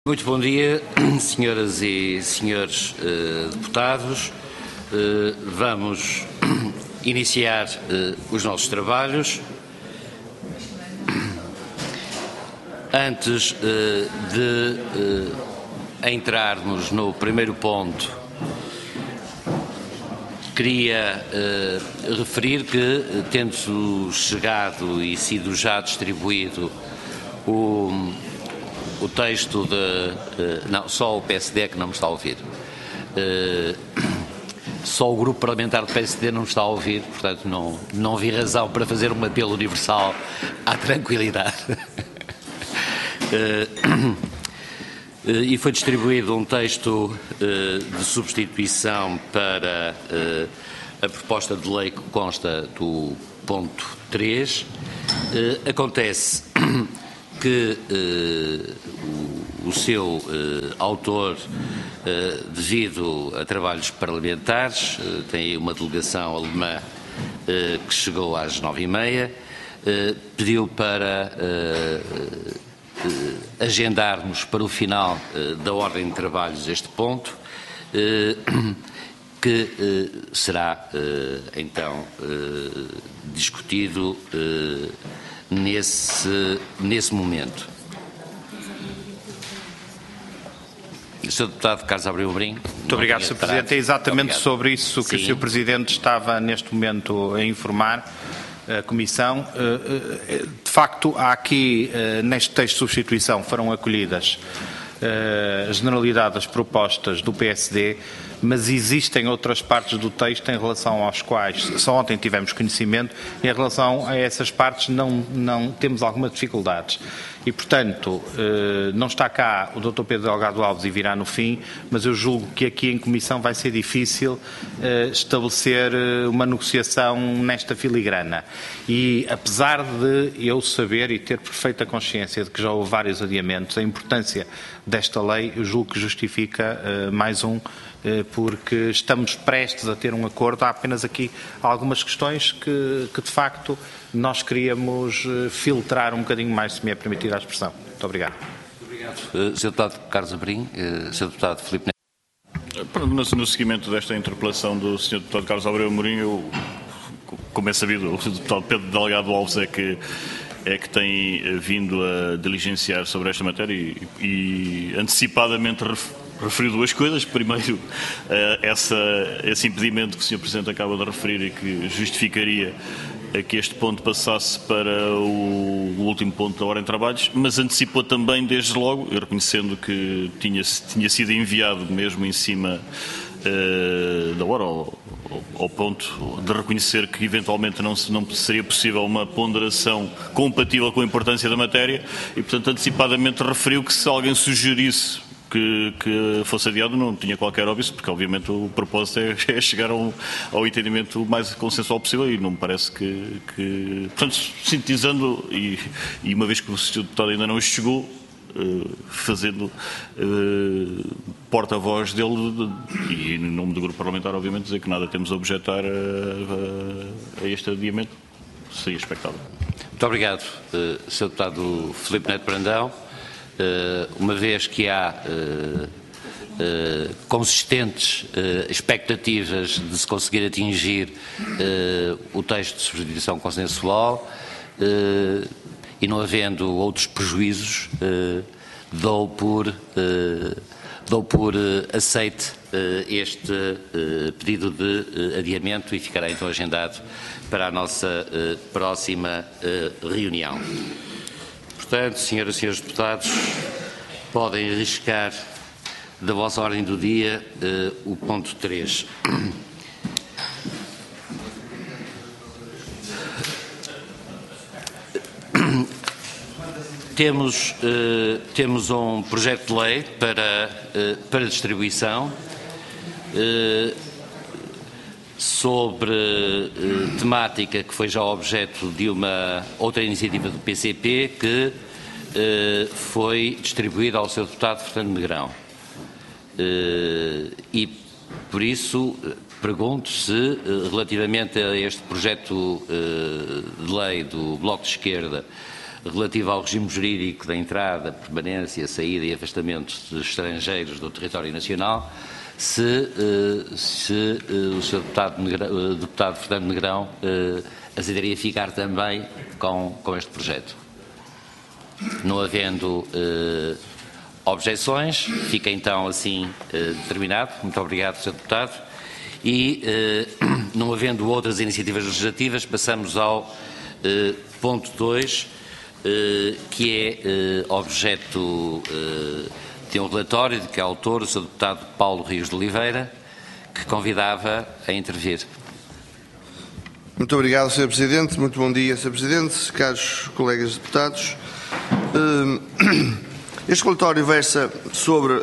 Muito bom dia, senhoras e senhores deputados. Vamos iniciar os nossos trabalhos. Antes de entrarmos no primeiro ponto, queria referir que, tendo chegado e sido já distribuído o texto não, só o PSD é que não me está a ouvir. Só o grupo parlamentar do PSD não me está a ouvir, portanto não vi razão para fazer um apelo universal à tranquilidade. E foi distribuído um texto de substituição para a proposta de lei que consta do ponto 3. Acontece que o seu autor, devido a trabalhos parlamentares, tem aí uma delegação alemã que chegou às 9h30, pediu para agendarmos para o final da ordem de trabalhos este ponto, que será então discutido nesse momento. Sr. Deputado Carlos Abreu Amorim. Muito obrigado, Sr. Presidente. É exatamente sobre isso que o Sr. Presidente estava neste momento a informar a Comissão. De facto, há aqui, neste texto de substituição, foram acolhidas a generalidade das propostas do PSD, mas existem outras partes do texto em relação às quais só ontem tivemos conhecimento, e em relação a essas partes não temos algumas dificuldades. E, portanto, não está cá o Dr. Pedro Delgado Alves e virá no fim, mas eu julgo que aqui em Comissão vai ser difícil estabelecer uma negociação nesta filigrana. E, apesar de eu saber e ter perfeita consciência de que já houve vários adiamentos, a importância desta lei, eu julgo que justifica mais um, porque estamos prestes a ter um acordo. Há apenas aqui algumas questões que de facto nós queríamos filtrar um bocadinho mais, se me é permitida a expressão. Muito obrigado. Obrigado. Sr. Deputado Carlos Amorim, Sr. Deputado Filipe Neto. No seguimento desta interpelação do Sr. Deputado Carlos Abreu Amorim, como é sabido, o Deputado Pedro Delgado Alves é que tem vindo a diligenciar sobre esta matéria e antecipadamente referiu duas coisas. Primeiro, esse impedimento que o Sr. Presidente acaba de referir e que justificaria que este ponto passasse para o último ponto da ordem de trabalhos, mas antecipou também, desde logo, reconhecendo que tinha sido enviado mesmo em cima da hora, ao ponto de reconhecer que eventualmente não seria possível uma ponderação compatível com a importância da matéria e, portanto, antecipadamente referiu que se alguém sugerisse que fosse adiado não tinha qualquer óbvio, porque obviamente o propósito é chegar ao entendimento o mais consensual possível e não me parece que portanto, sintetizando e uma vez que o Sr. Deputado ainda não chegou, fazendo porta-voz dele e em nome do grupo parlamentar, obviamente, dizer que nada temos a objetar a este adiamento, seria expectável. Muito obrigado, Sr. Deputado Filipe Neto Brandão. Uma vez que há consistentes expectativas de se conseguir atingir o texto de substituição consensual e não havendo outros prejuízos, dou por aceite este pedido de adiamento e ficará então agendado para a nossa próxima reunião. Portanto, senhoras e senhores deputados, podem arriscar da vossa ordem do dia o ponto 3. Temos um projeto de lei para distribuição sobre temática que foi já objeto de uma outra iniciativa do PCP que foi distribuída ao Sr. Deputado Fernando Negrão. E, por isso, pergunto se, relativamente a este projeto de lei do Bloco de Esquerda, relativa ao regime jurídico da entrada, permanência, saída e afastamento de estrangeiros do território nacional, se o Sr. deputado Fernando Negrão aceitaria ficar também com este projeto. Não havendo objeções, fica então assim determinado. Muito obrigado, Sr. Deputado. E, não havendo outras iniciativas legislativas, passamos ao ponto 2, que é objeto de um relatório de que é autor o Sr. Deputado Paulo Rios de Oliveira, que convidava a intervir. Muito obrigado, Sr. Presidente. Muito bom dia, Sr. Presidente, caros colegas deputados. Este relatório versa sobre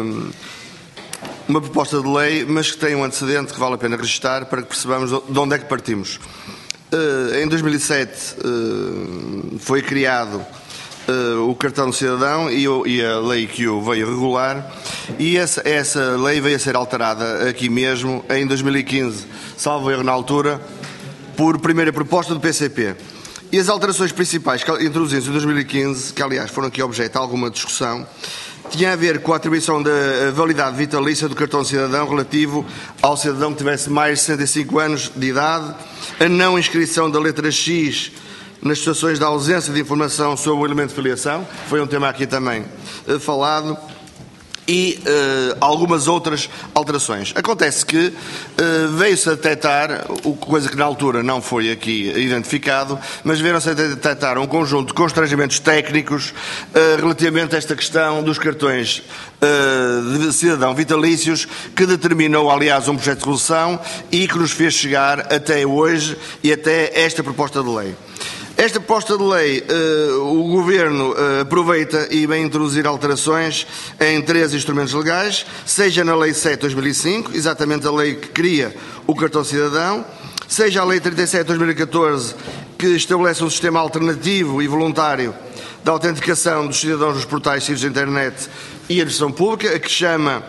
uma proposta de lei, mas que tem um antecedente que vale a pena registrar para que percebamos de onde é que partimos. Em 2007 foi criado o cartão de cidadão e a lei que o veio regular, e essa lei veio a ser alterada aqui mesmo em 2015, salvo erro na altura, por primeira proposta do PCP. E as alterações principais que introduzidas em 2015, que aliás foram aqui objeto de alguma discussão, tinha a ver com a atribuição da validade vitalícia do cartão de cidadão relativo ao cidadão que tivesse mais de 65 anos de idade, a não inscrição da letra X nas situações de ausência de informação sobre o elemento de filiação, foi um tema aqui também falado, e algumas outras alterações. Acontece que veio-se a detectar, coisa que na altura não foi aqui identificado, mas vieram-se a detectar um conjunto de constrangimentos técnicos relativamente a esta questão dos cartões de cidadão vitalícios, que determinou, aliás, um projeto de resolução e que nos fez chegar até hoje e até esta proposta de lei. Esta proposta de lei, o Governo aproveita e vem introduzir alterações em 3 instrumentos legais, seja na Lei 7 de 2005, exatamente a lei que cria o cartão cidadão, seja a Lei 37 de 2014, que estabelece um sistema alternativo e voluntário de autenticação dos cidadãos nos portais de internet e administração pública, a que chama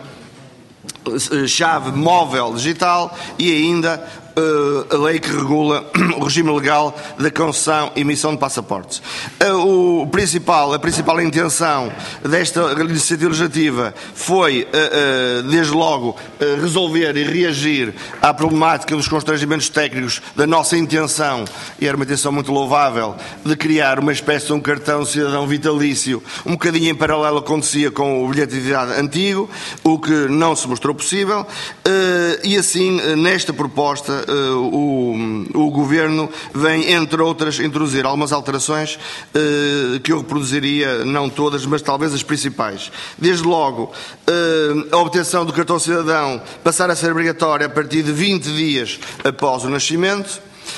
chave móvel digital, e ainda a lei que regula o regime legal da concessão e emissão de passaportes. A principal intenção desta iniciativa legislativa foi, desde logo, resolver e reagir à problemática dos constrangimentos técnicos da nossa intenção, e era uma intenção muito louvável, de criar uma espécie de um cartão de cidadão vitalício, um bocadinho em paralelo acontecia com o bilhete de identidade antigo, o que não se mostrou possível, e assim, nesta proposta, o Governo vem, entre outras, introduzir algumas alterações que eu reproduziria, não todas, mas talvez as principais. Desde logo, a obtenção do cartão cidadão passar a ser obrigatória a partir de 20 dias após o nascimento.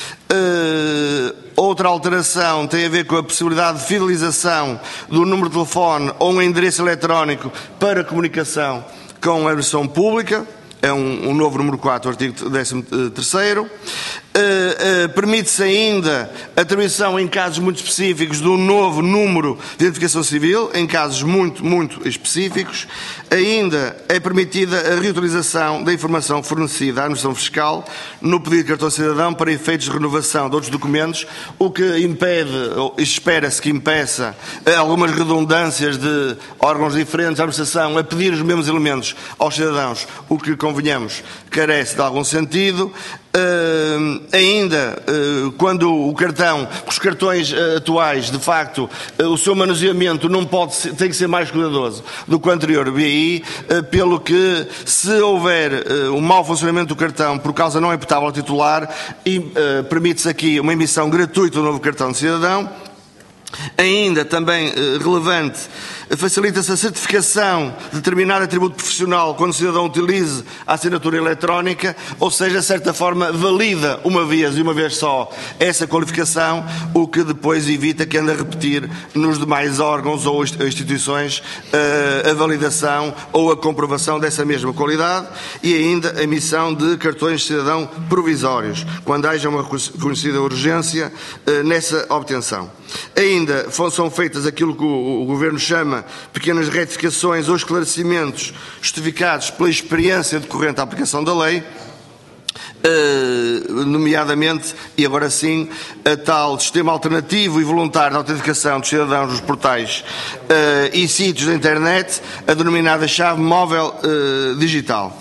Outra alteração tem a ver com a possibilidade de fidelização do número de telefone ou um endereço eletrónico para comunicação com a administração pública. É um novo número 4, artigo 13º. Permite-se ainda a atribuição em casos muito específicos de um novo número de identificação civil, em casos muito específicos. Ainda é permitida a reutilização da informação fornecida à administração fiscal no pedido de cartão de cidadão para efeitos de renovação de outros documentos, o que impede, ou espera-se que impeça, algumas redundâncias de órgãos diferentes da administração a pedir os mesmos elementos aos cidadãos, o que, convenhamos, carece de algum sentido. Ainda, quando o cartão, os cartões atuais, de facto, o seu manuseamento não pode ser, tem que ser mais cuidadoso do que o anterior BI, pelo que, se houver um mau funcionamento do cartão por causa não imputável ao titular, permite-se aqui uma emissão gratuita do novo cartão de cidadão. Ainda, também relevante, facilita-se a certificação de determinado atributo profissional quando o cidadão utilize a assinatura eletrónica, ou seja, de certa forma, valida uma vez e uma vez só essa qualificação, o que depois evita que ande a repetir nos demais órgãos ou instituições a validação ou a comprovação dessa mesma qualidade. E ainda a emissão de cartões de cidadão provisórios, quando haja uma conhecida urgência nessa obtenção. Ainda são feitas aquilo que o Governo chama pequenas retificações ou esclarecimentos justificados pela experiência decorrente da aplicação da lei, nomeadamente, e agora sim, a tal sistema alternativo e voluntário de autenticação dos cidadãos nos portais e sítios da internet, a denominada chave móvel digital.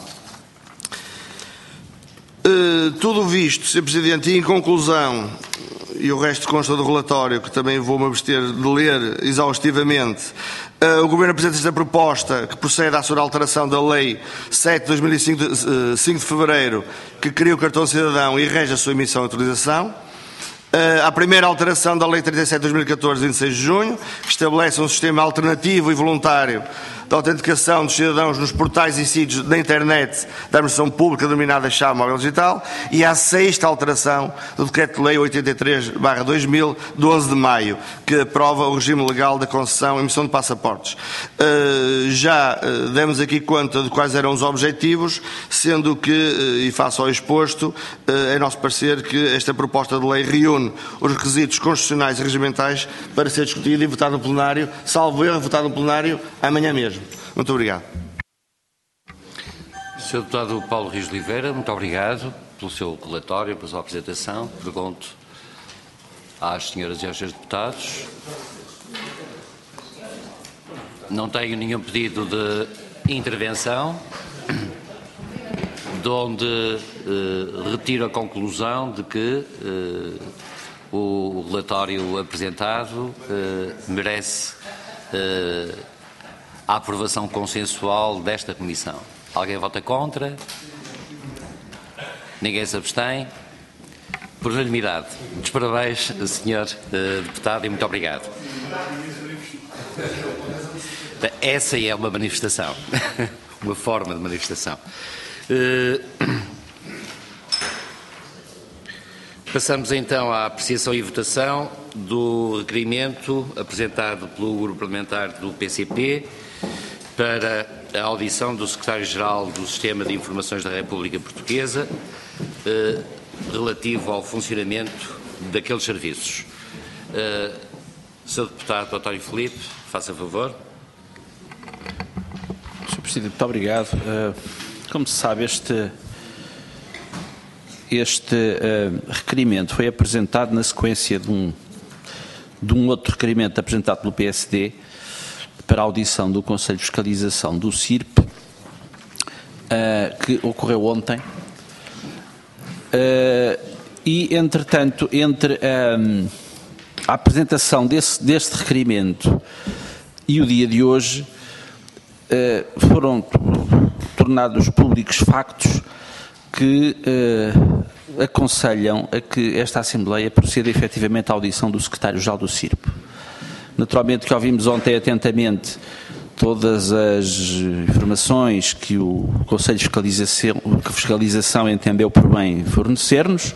Tudo visto, Sr. Presidente, e em conclusão, e o resto consta do relatório, que também vou-me abster de ler exaustivamente, o Governo apresenta esta proposta que procede à sua alteração da Lei 7 de 2005, 5 de Fevereiro, que cria o cartão cidadão e rege a sua emissão e utilização. A primeira alteração da Lei 37 de 2014, 26 de junho, que estabelece um sistema alternativo e voluntário de autenticação dos cidadãos nos portais e sítios da internet da administração pública denominada chave móvel digital, e a sexta alteração do Decreto-Lei 83/2000, de 11 de maio, que aprova o regime legal da concessão e emissão de passaportes. Já demos aqui conta de quais eram os objetivos, sendo que, e face ao exposto, é nosso parecer que esta proposta de lei reúne os requisitos constitucionais e regimentais para ser discutida e votada no plenário, salvo erro, votada no plenário amanhã mesmo. Muito obrigado. Sr. Deputado Paulo Rios de Oliveira, muito obrigado pelo seu relatório, pela sua apresentação. Pergunto às senhoras e aos senhores deputados. Não tenho nenhum pedido de intervenção, de onde retiro a conclusão de que o relatório apresentado merece a aprovação consensual desta Comissão. Alguém vota contra? Ninguém se abstém? Por unanimidade. Muitos parabéns, Sr. Deputado, e muito obrigado. Essa é uma manifestação, uma forma de manifestação. Passamos então à apreciação e votação do requerimento apresentado pelo Grupo Parlamentar do PCP para a audição do Secretário-Geral do Sistema de Informações da República Portuguesa relativo ao funcionamento daqueles serviços. Sr. Deputado António Filipe, faça favor. Sr. Presidente, muito obrigado. Como se sabe, este requerimento foi apresentado na sequência de um outro requerimento apresentado pelo PSD para a audição do Conselho de Fiscalização do CIRP, que ocorreu ontem. E, entretanto, entre a apresentação deste requerimento e o dia de hoje, foram tornados públicos factos que aconselham a que esta Assembleia proceda efetivamente à audição do Secretário-Geral do CIRP. Naturalmente que ouvimos ontem atentamente todas as informações que o Conselho de Fiscalização entendeu por bem fornecer-nos,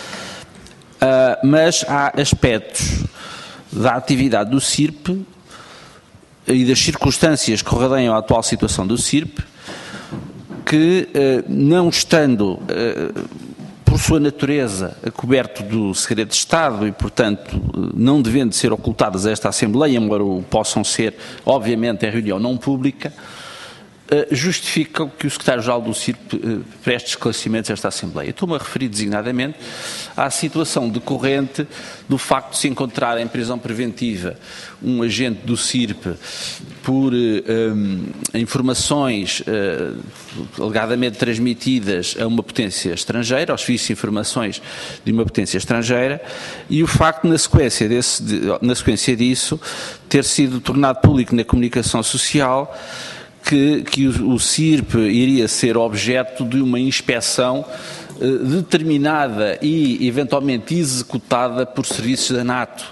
mas há aspectos da atividade do CIRP e das circunstâncias que rodeiam a atual situação do CIRP que, não estando por sua natureza coberto do segredo de Estado e, portanto, não devendo ser ocultadas a esta Assembleia, embora o possam ser, obviamente, em reunião não pública, justificam que o Secretário-Geral do CIRP preste esclarecimentos a esta Assembleia. Estou-me a referir designadamente à situação decorrente do facto de se encontrar em prisão preventiva um agente do CIRP por informações alegadamente transmitidas a uma potência estrangeira, aos serviços de informações de uma potência estrangeira, e o facto, na sequência disso, ter sido tornado público na comunicação social que o CIRP iria ser objeto de uma inspeção determinada e eventualmente executada por serviços da NATO.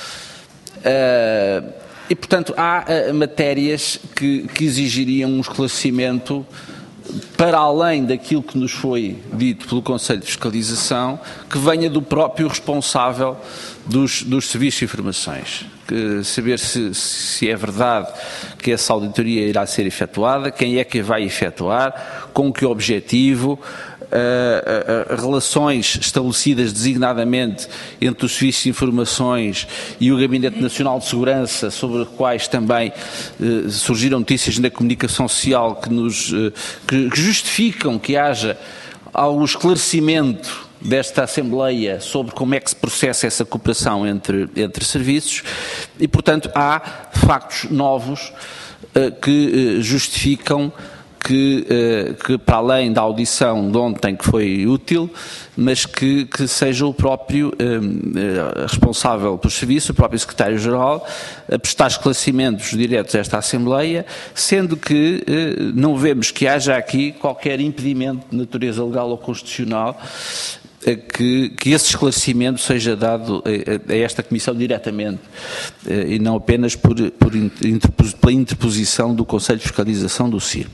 E, portanto, há matérias que exigiriam um esclarecimento para além daquilo que nos foi dito pelo Conselho de Fiscalização, que venha do próprio responsável dos serviços de informações. Saber se é verdade que essa auditoria irá ser efetuada, quem é que a vai efetuar, com que objetivo, relações estabelecidas designadamente entre os serviços de informações e o Gabinete Nacional de Segurança, sobre os quais também surgiram notícias na comunicação social que justificam que haja ao esclarecimento desta Assembleia sobre como é que se processa essa cooperação entre serviços e, portanto, há factos novos que justificam que para além da audição de ontem, que foi útil, mas que seja o próprio responsável pelo serviço, o próprio Secretário-Geral, a prestar esclarecimentos diretos a esta Assembleia, sendo que não vemos que haja aqui qualquer impedimento de natureza legal ou constitucional que esse esclarecimento seja dado a esta Comissão diretamente e não apenas pela interposição do Conselho de Fiscalização do CIRP.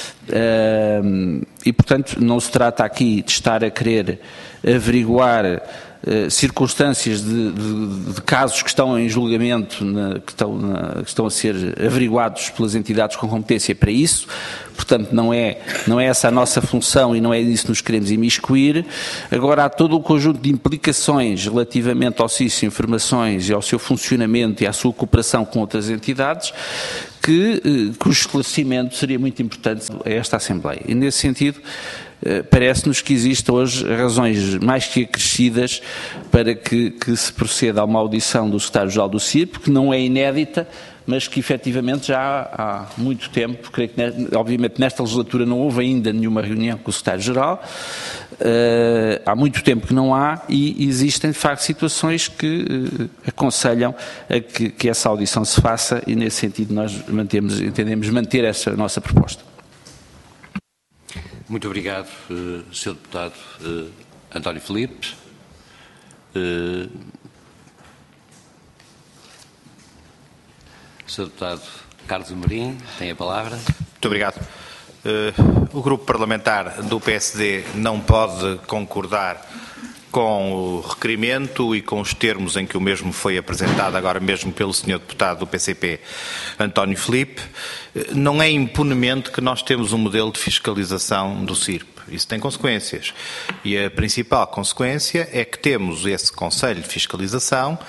E, portanto, não se trata aqui de estar a querer averiguar circunstâncias de casos que estão em julgamento, que estão a ser averiguados pelas entidades com competência para isso. Portanto, não é essa a nossa função e não é nisso que nos queremos imiscuir. Agora, há todo um conjunto de implicações relativamente ao SIS Informações e ao seu funcionamento e à sua cooperação com outras entidades cujo esclarecimento seria muito importante a esta Assembleia. E, nesse sentido, parece-nos que existem hoje razões mais que acrescidas para que se proceda a uma audição do Secretário-Geral do CIRP, que não é inédita, mas que efetivamente já há muito tempo, creio que obviamente nesta legislatura não houve ainda nenhuma reunião com o Secretário-Geral, há muito tempo que não há e existem de facto situações que aconselham a que essa audição se faça e nesse sentido nós entendemos manter essa nossa proposta. Muito obrigado, Sr. Deputado António Filipe. Sr. Deputado Carlos Amorim, tem a palavra. Muito obrigado. O Grupo Parlamentar do PSD não pode concordar com o requerimento e com os termos em que o mesmo foi apresentado agora mesmo pelo Sr. Deputado do PCP, António Filipe. Não é impunemente que nós temos um modelo de fiscalização do CIRP. Isso tem consequências. E a principal consequência é que temos esse Conselho de Fiscalização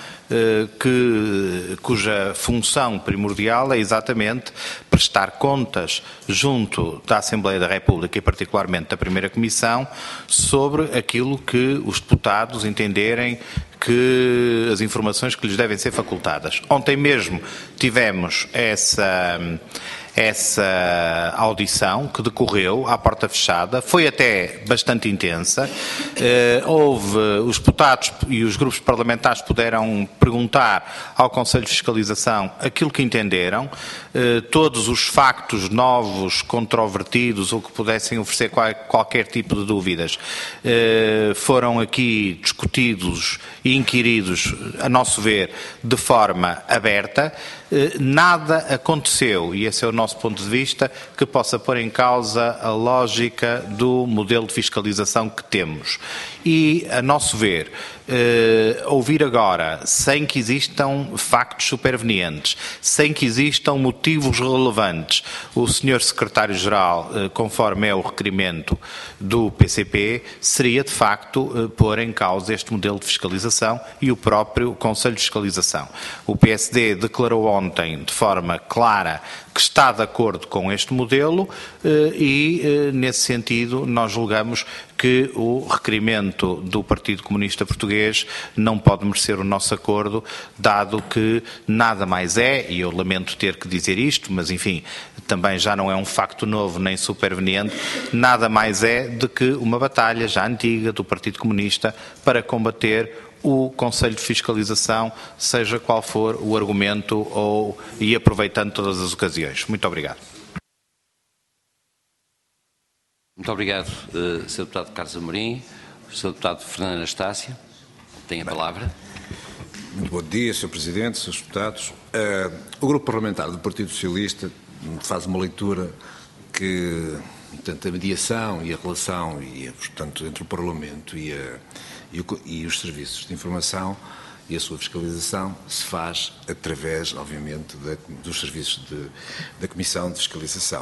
cuja função primordial é exatamente prestar contas junto da Assembleia da República e particularmente da Primeira Comissão sobre aquilo que os deputados entenderem que as informações que lhes devem ser facultadas. Ontem mesmo tivemos essa audição que decorreu à porta fechada, foi até bastante intensa, os deputados e os grupos parlamentares puderam perguntar ao Conselho de Fiscalização aquilo que entenderam, todos os factos novos, controvertidos ou que pudessem oferecer qualquer tipo de dúvidas foram aqui discutidos e inquiridos, a nosso ver, de forma aberta. Nada aconteceu, e esse é o nosso ponto de vista, que possa pôr em causa a lógica do modelo de fiscalização que temos. E, a nosso ver, ouvir agora, sem que existam factos supervenientes, sem que existam motivos relevantes, o Sr. Secretário-Geral, conforme é o requerimento do PCP, seria de facto pôr em causa este modelo de fiscalização e o próprio Conselho de Fiscalização. O PSD declarou ontem de forma clara que está de acordo com este modelo e, nesse sentido, nós julgamos que o requerimento do Partido Comunista Português não pode merecer o nosso acordo, dado que nada mais é, e eu lamento ter que dizer isto, mas enfim, também já não é um facto novo nem superveniente, nada mais é do que uma batalha já antiga do Partido Comunista para combater o Conselho de Fiscalização, seja qual for o argumento e aproveitando todas as ocasiões. Muito obrigado. Muito obrigado, Sr. Deputado Carlos Amorim. Sr. Deputado Fernando Anastácio, tem a palavra. Muito bom dia, Sr. Presidente, Srs. Deputados. O Grupo Parlamentar do Partido Socialista faz uma leitura que, portanto, a mediação e a relação portanto, entre o Parlamento e os serviços de informação e a sua fiscalização se faz através, obviamente, dos serviços da Comissão de Fiscalização.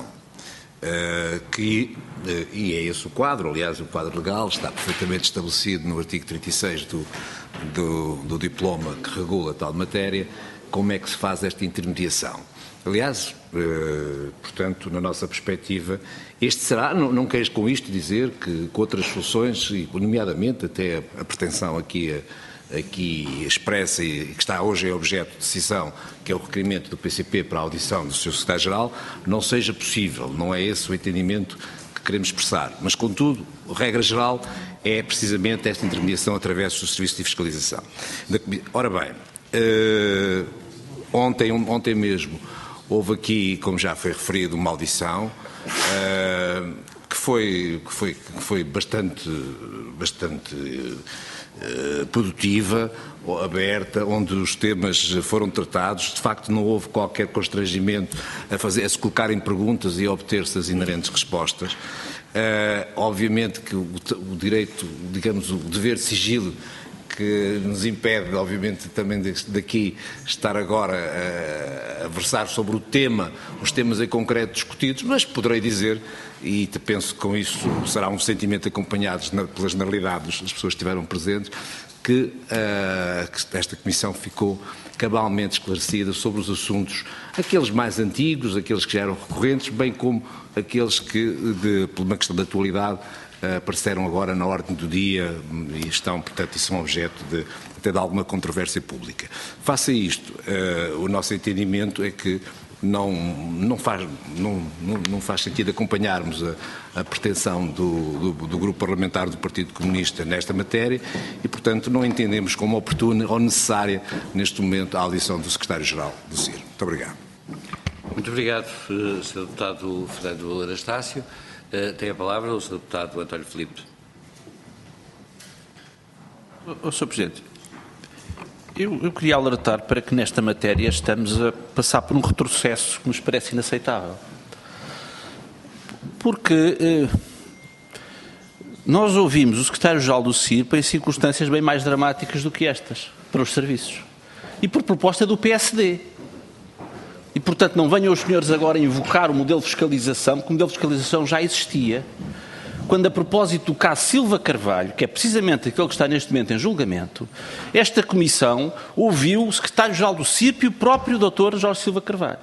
E é esse o quadro, aliás, o quadro legal está perfeitamente estabelecido no artigo 36 do diploma que regula tal matéria, como é que se faz esta intermediação. Aliás, portanto, na nossa perspectiva, este será, não queres com isto dizer que com outras soluções, e nomeadamente até a pretensão aqui expressa e que está hoje em objeto de decisão, que é o requerimento do PCP para a audição do Sr. Secretário-Geral, não seja possível. Não é esse o entendimento que queremos expressar. Mas, contudo, a regra geral é precisamente esta intermediação através do Serviço de Fiscalização. Ora bem, ontem mesmo houve aqui, como já foi referido, uma audição que foi bastante produtiva, aberta, onde os temas foram tratados. De facto, não houve qualquer constrangimento a se colocarem perguntas e a obter-se as inerentes respostas. Obviamente que o direito, digamos, o dever de sigilo que nos impede, obviamente, também daqui estar agora a versar sobre o tema, os temas em concreto discutidos, mas poderei dizer, e penso que com isso será um sentimento acompanhado pela generalidade das pessoas que estiveram presentes, que esta Comissão ficou cabalmente esclarecida sobre os assuntos, aqueles mais antigos, aqueles que já eram recorrentes, bem como aqueles que, por uma questão de atualidade, apareceram agora na ordem do dia e estão, portanto, e são objeto até de alguma controvérsia pública. Face a isto, o nosso entendimento é que não faz sentido acompanharmos a pretensão do Grupo Parlamentar do Partido Comunista nesta matéria e, portanto, não entendemos como oportuna ou necessária, neste momento, a audição do Secretário-Geral do CIR. Muito obrigado. Muito obrigado, Sr. Deputado Fernando Anastácio. Tem a palavra o Sr. Deputado António Filipe. Sr. Presidente, eu queria alertar para que nesta matéria estamos a passar por um retrocesso que nos parece inaceitável. Porque nós ouvimos o Secretário-Geral do CIRP em circunstâncias bem mais dramáticas do que estas, para os serviços. E por proposta do PSD. E, portanto, não venham os senhores agora invocar o modelo de fiscalização, porque o modelo de fiscalização já existia, quando, a propósito do caso Silva Carvalho, que é precisamente aquele que está neste momento em julgamento, esta Comissão ouviu o Secretário-Geral do CIRP e o próprio Dr. Jorge Silva Carvalho.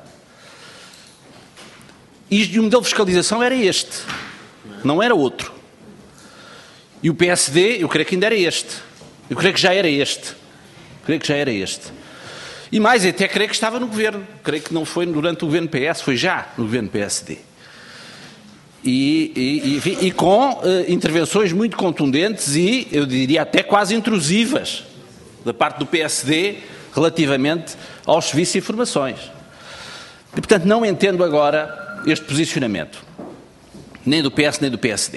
E o modelo de fiscalização era este, não era outro. E o PSD, eu creio que ainda era este. Eu creio que já era este. E mais, até creio que estava no Governo. Creio que não foi durante o Governo PS, foi já no Governo PSD. E com intervenções muito contundentes e, eu diria, até quase intrusivas da parte do PSD relativamente aos serviços de informações. E, portanto, não entendo agora este posicionamento, nem do PS nem do PSD.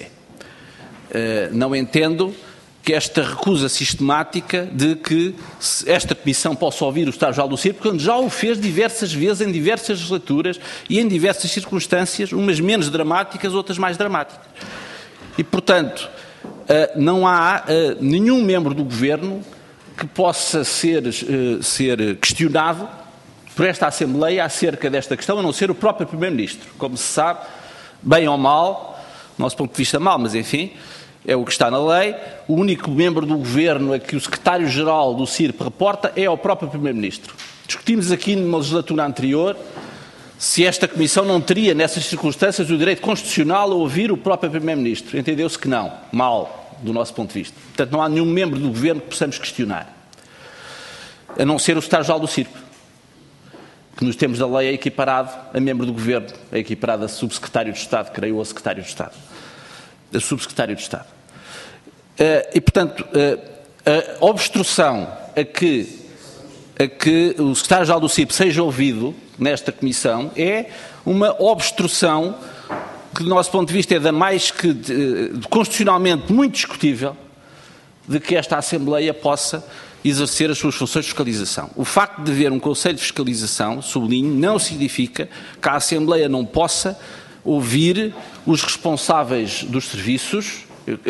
Não entendo que esta recusa sistemática de que esta Comissão possa ouvir o Secretário-Geral do CIRP, quando já o fez diversas vezes, em diversas legislaturas e em diversas circunstâncias, umas menos dramáticas, outras mais dramáticas. E, portanto, não há nenhum membro do Governo que possa ser questionado por esta Assembleia acerca desta questão, a não ser o próprio Primeiro-Ministro. Como se sabe, bem ou mal, do nosso ponto de vista mal, mas enfim, é o que está na lei, o único membro do Governo a que o Secretário-Geral do CIRP reporta é ao próprio Primeiro-Ministro. Discutimos aqui numa legislatura anterior se esta Comissão não teria, nessas circunstâncias, o direito constitucional a ouvir o próprio Primeiro-Ministro. Entendeu-se que não. Mal, do nosso ponto de vista. Portanto, não há nenhum membro do Governo que possamos questionar, a não ser o Secretário-Geral do CIRP, que nos termos da lei é equiparado a membro do Governo, é equiparado a Subsecretário de Estado, creio, ou a Secretário de Estado. A Subsecretário de Estado. E, portanto, a obstrução a que o Secretário-Geral do CIRP seja ouvido nesta Comissão é uma obstrução que, do nosso ponto de vista, é da mais que constitucionalmente muito discutível de que esta Assembleia possa exercer as suas funções de fiscalização. O facto de haver um Conselho de Fiscalização, sublinho, não significa que a Assembleia não possa ouvir os responsáveis dos serviços.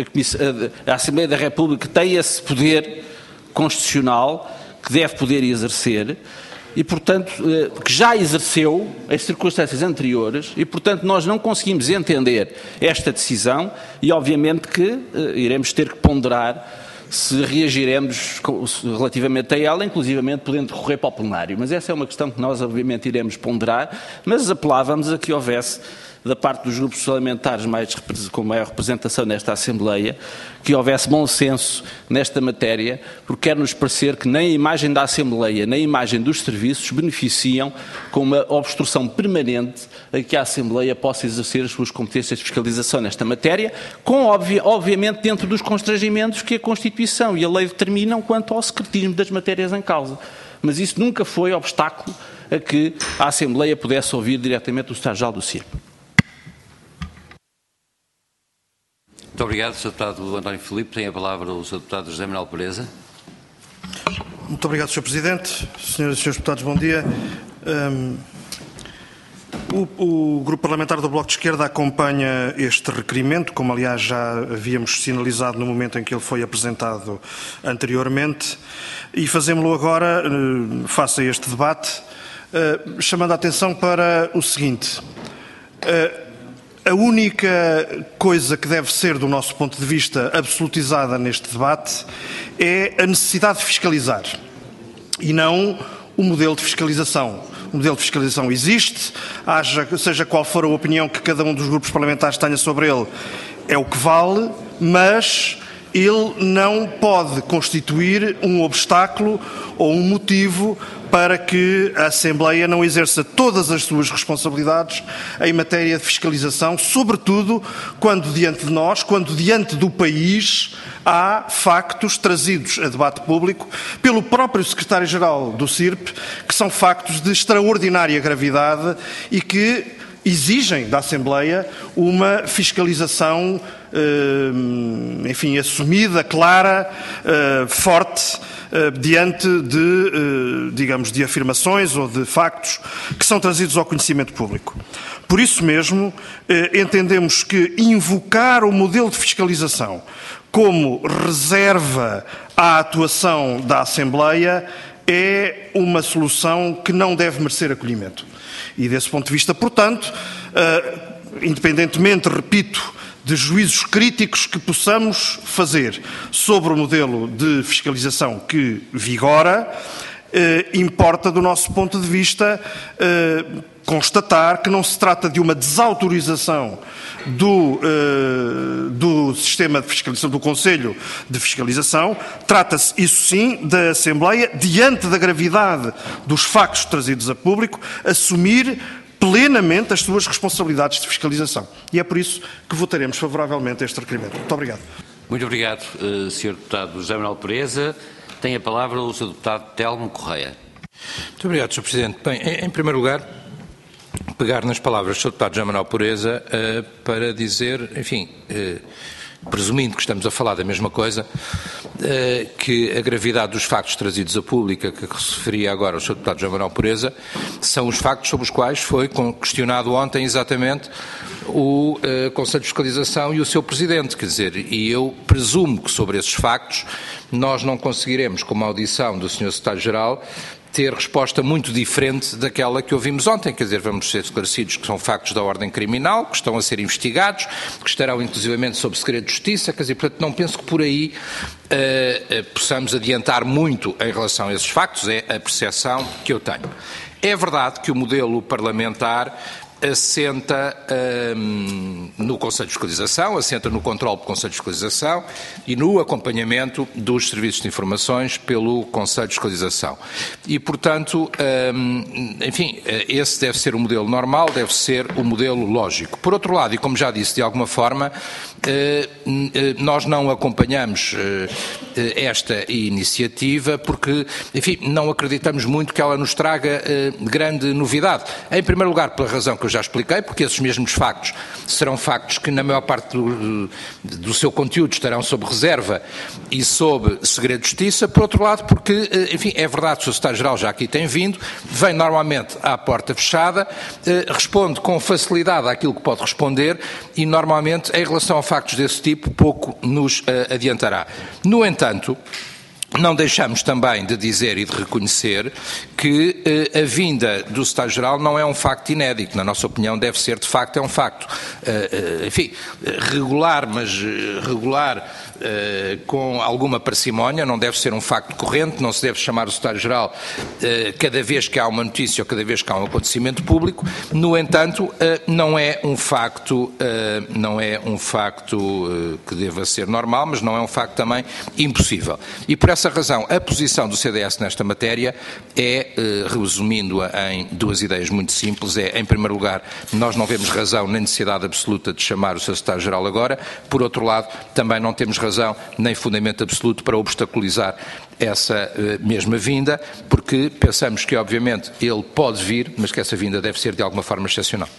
A Assembleia da República tem esse poder constitucional que deve poder exercer e, portanto, que já exerceu em circunstâncias anteriores e, portanto, nós não conseguimos entender esta decisão e, obviamente, que iremos ter que ponderar se reagiremos relativamente a ela, inclusivamente podendo recorrer para o plenário. Mas essa é uma questão que nós, obviamente, iremos ponderar, mas apelávamos a que houvesse, da parte dos grupos parlamentares com maior representação nesta Assembleia, que houvesse bom senso nesta matéria, porque quer-nos parecer que nem a imagem da Assembleia, nem a imagem dos serviços beneficiam com uma obstrução permanente a que a Assembleia possa exercer as suas competências de fiscalização nesta matéria, obviamente dentro dos constrangimentos que a Constituição e a lei determinam quanto ao secretismo das matérias em causa. Mas isso nunca foi obstáculo a que a Assembleia pudesse ouvir diretamente o Secretário-Geral do CIRP. Muito obrigado, Sr. Deputado António Filipe. Tem a palavra o Sr. Deputado José Manuel Pereza. Muito obrigado, Sr. Presidente. Senhoras e Srs. Deputados, bom dia. O Grupo Parlamentar do Bloco de Esquerda acompanha este requerimento, como aliás já havíamos sinalizado no momento em que ele foi apresentado anteriormente, e fazemos-lo agora, face a este debate, chamando a atenção para o seguinte. A única coisa que deve ser, do nosso ponto de vista, absolutizada neste debate é a necessidade de fiscalizar e não o modelo de fiscalização. O modelo de fiscalização existe, seja qual for a opinião que cada um dos grupos parlamentares tenha sobre ele, é o que vale, mas ele não pode constituir um obstáculo ou um motivo para que a Assembleia não exerça todas as suas responsabilidades em matéria de fiscalização, sobretudo quando diante de nós, quando diante do país, há factos trazidos a debate público pelo próprio Secretário-Geral do CIRP, que são factos de extraordinária gravidade e que exigem da Assembleia uma fiscalização, enfim, assumida, clara, forte, diante de, digamos, de afirmações ou de factos que são trazidos ao conhecimento público. Por isso mesmo, entendemos que invocar o modelo de fiscalização como reserva à atuação da Assembleia é uma solução que não deve merecer acolhimento. E desse ponto de vista, portanto, independentemente, repito, de juízos críticos que possamos fazer sobre o modelo de fiscalização que vigora, importa, do nosso ponto de vista, constatar que não se trata de uma desautorização do sistema de fiscalização, do Conselho de Fiscalização. Trata-se, isso sim, da Assembleia, diante da gravidade dos factos trazidos a público, assumir plenamente as suas responsabilidades de fiscalização. E é por isso que votaremos favoravelmente a este requerimento. Muito obrigado. Muito obrigado, Sr. Deputado José Manuel Pereza. Tem a palavra o Sr. Deputado Telmo Correia. Muito obrigado, Sr. Presidente. Bem, em primeiro lugar, pegar nas palavras do Sr. Deputado José Manuel Pereza para dizer, enfim, presumindo que estamos a falar da mesma coisa, que a gravidade dos factos trazidos a público, que se referia agora ao Sr. Deputado José Manuel Pereza, são os factos sobre os quais foi questionado ontem exatamente o Conselho de Fiscalização e o seu Presidente, quer dizer, e eu presumo que sobre esses factos nós não conseguiremos, com a audição do Sr. Secretário-Geral, ter resposta muito diferente daquela que ouvimos ontem, quer dizer, vamos ser esclarecidos que são factos da ordem criminal, que estão a ser investigados, que estarão inclusivamente sob segredo de justiça, quer dizer, portanto não penso que por aí possamos adiantar muito em relação a esses factos, é a percepção que eu tenho. É verdade que o modelo parlamentar assenta no Conselho de Fiscalização, assenta no controle do Conselho de Fiscalização e no acompanhamento dos serviços de informações pelo Conselho de Fiscalização. E, portanto, enfim, esse deve ser o modelo normal, deve ser o modelo lógico. Por outro lado, e como já disse, de alguma forma, nós não acompanhamos esta iniciativa porque, enfim, não acreditamos muito que ela nos traga grande novidade. Em primeiro lugar, pela razão que eu já expliquei, porque esses mesmos factos serão factos que na maior parte do seu conteúdo estarão sob reserva e sob segredo de justiça. Por outro lado, porque, enfim, é verdade que o Secretário-Geral já aqui tem vindo, vem normalmente à porta fechada, responde com facilidade àquilo que pode responder e normalmente, em relação a factos desse tipo, pouco nos adiantará. No entanto, não deixamos também de dizer e de reconhecer que a vinda do secretário-geral não é um facto inédito. Na nossa opinião, deve ser, de facto, é um facto, enfim, regular, mas regular com alguma parcimónia, não deve ser um facto corrente, não se deve chamar o secretário-geral cada vez que há uma notícia ou cada vez que há um acontecimento público. No entanto, não é um facto que deva ser normal, mas não é um facto também impossível. E por essa razão, a posição do CDS nesta matéria é, resumindo-a em duas ideias muito simples, é, em primeiro lugar, nós não vemos razão nem necessidade absoluta de chamar o seu secretário-geral agora. Por outro lado, também não temos razão nem fundamento absoluto para obstaculizar essa mesma vinda, porque pensamos que, obviamente, ele pode vir, mas que essa vinda deve ser de alguma forma excepcional.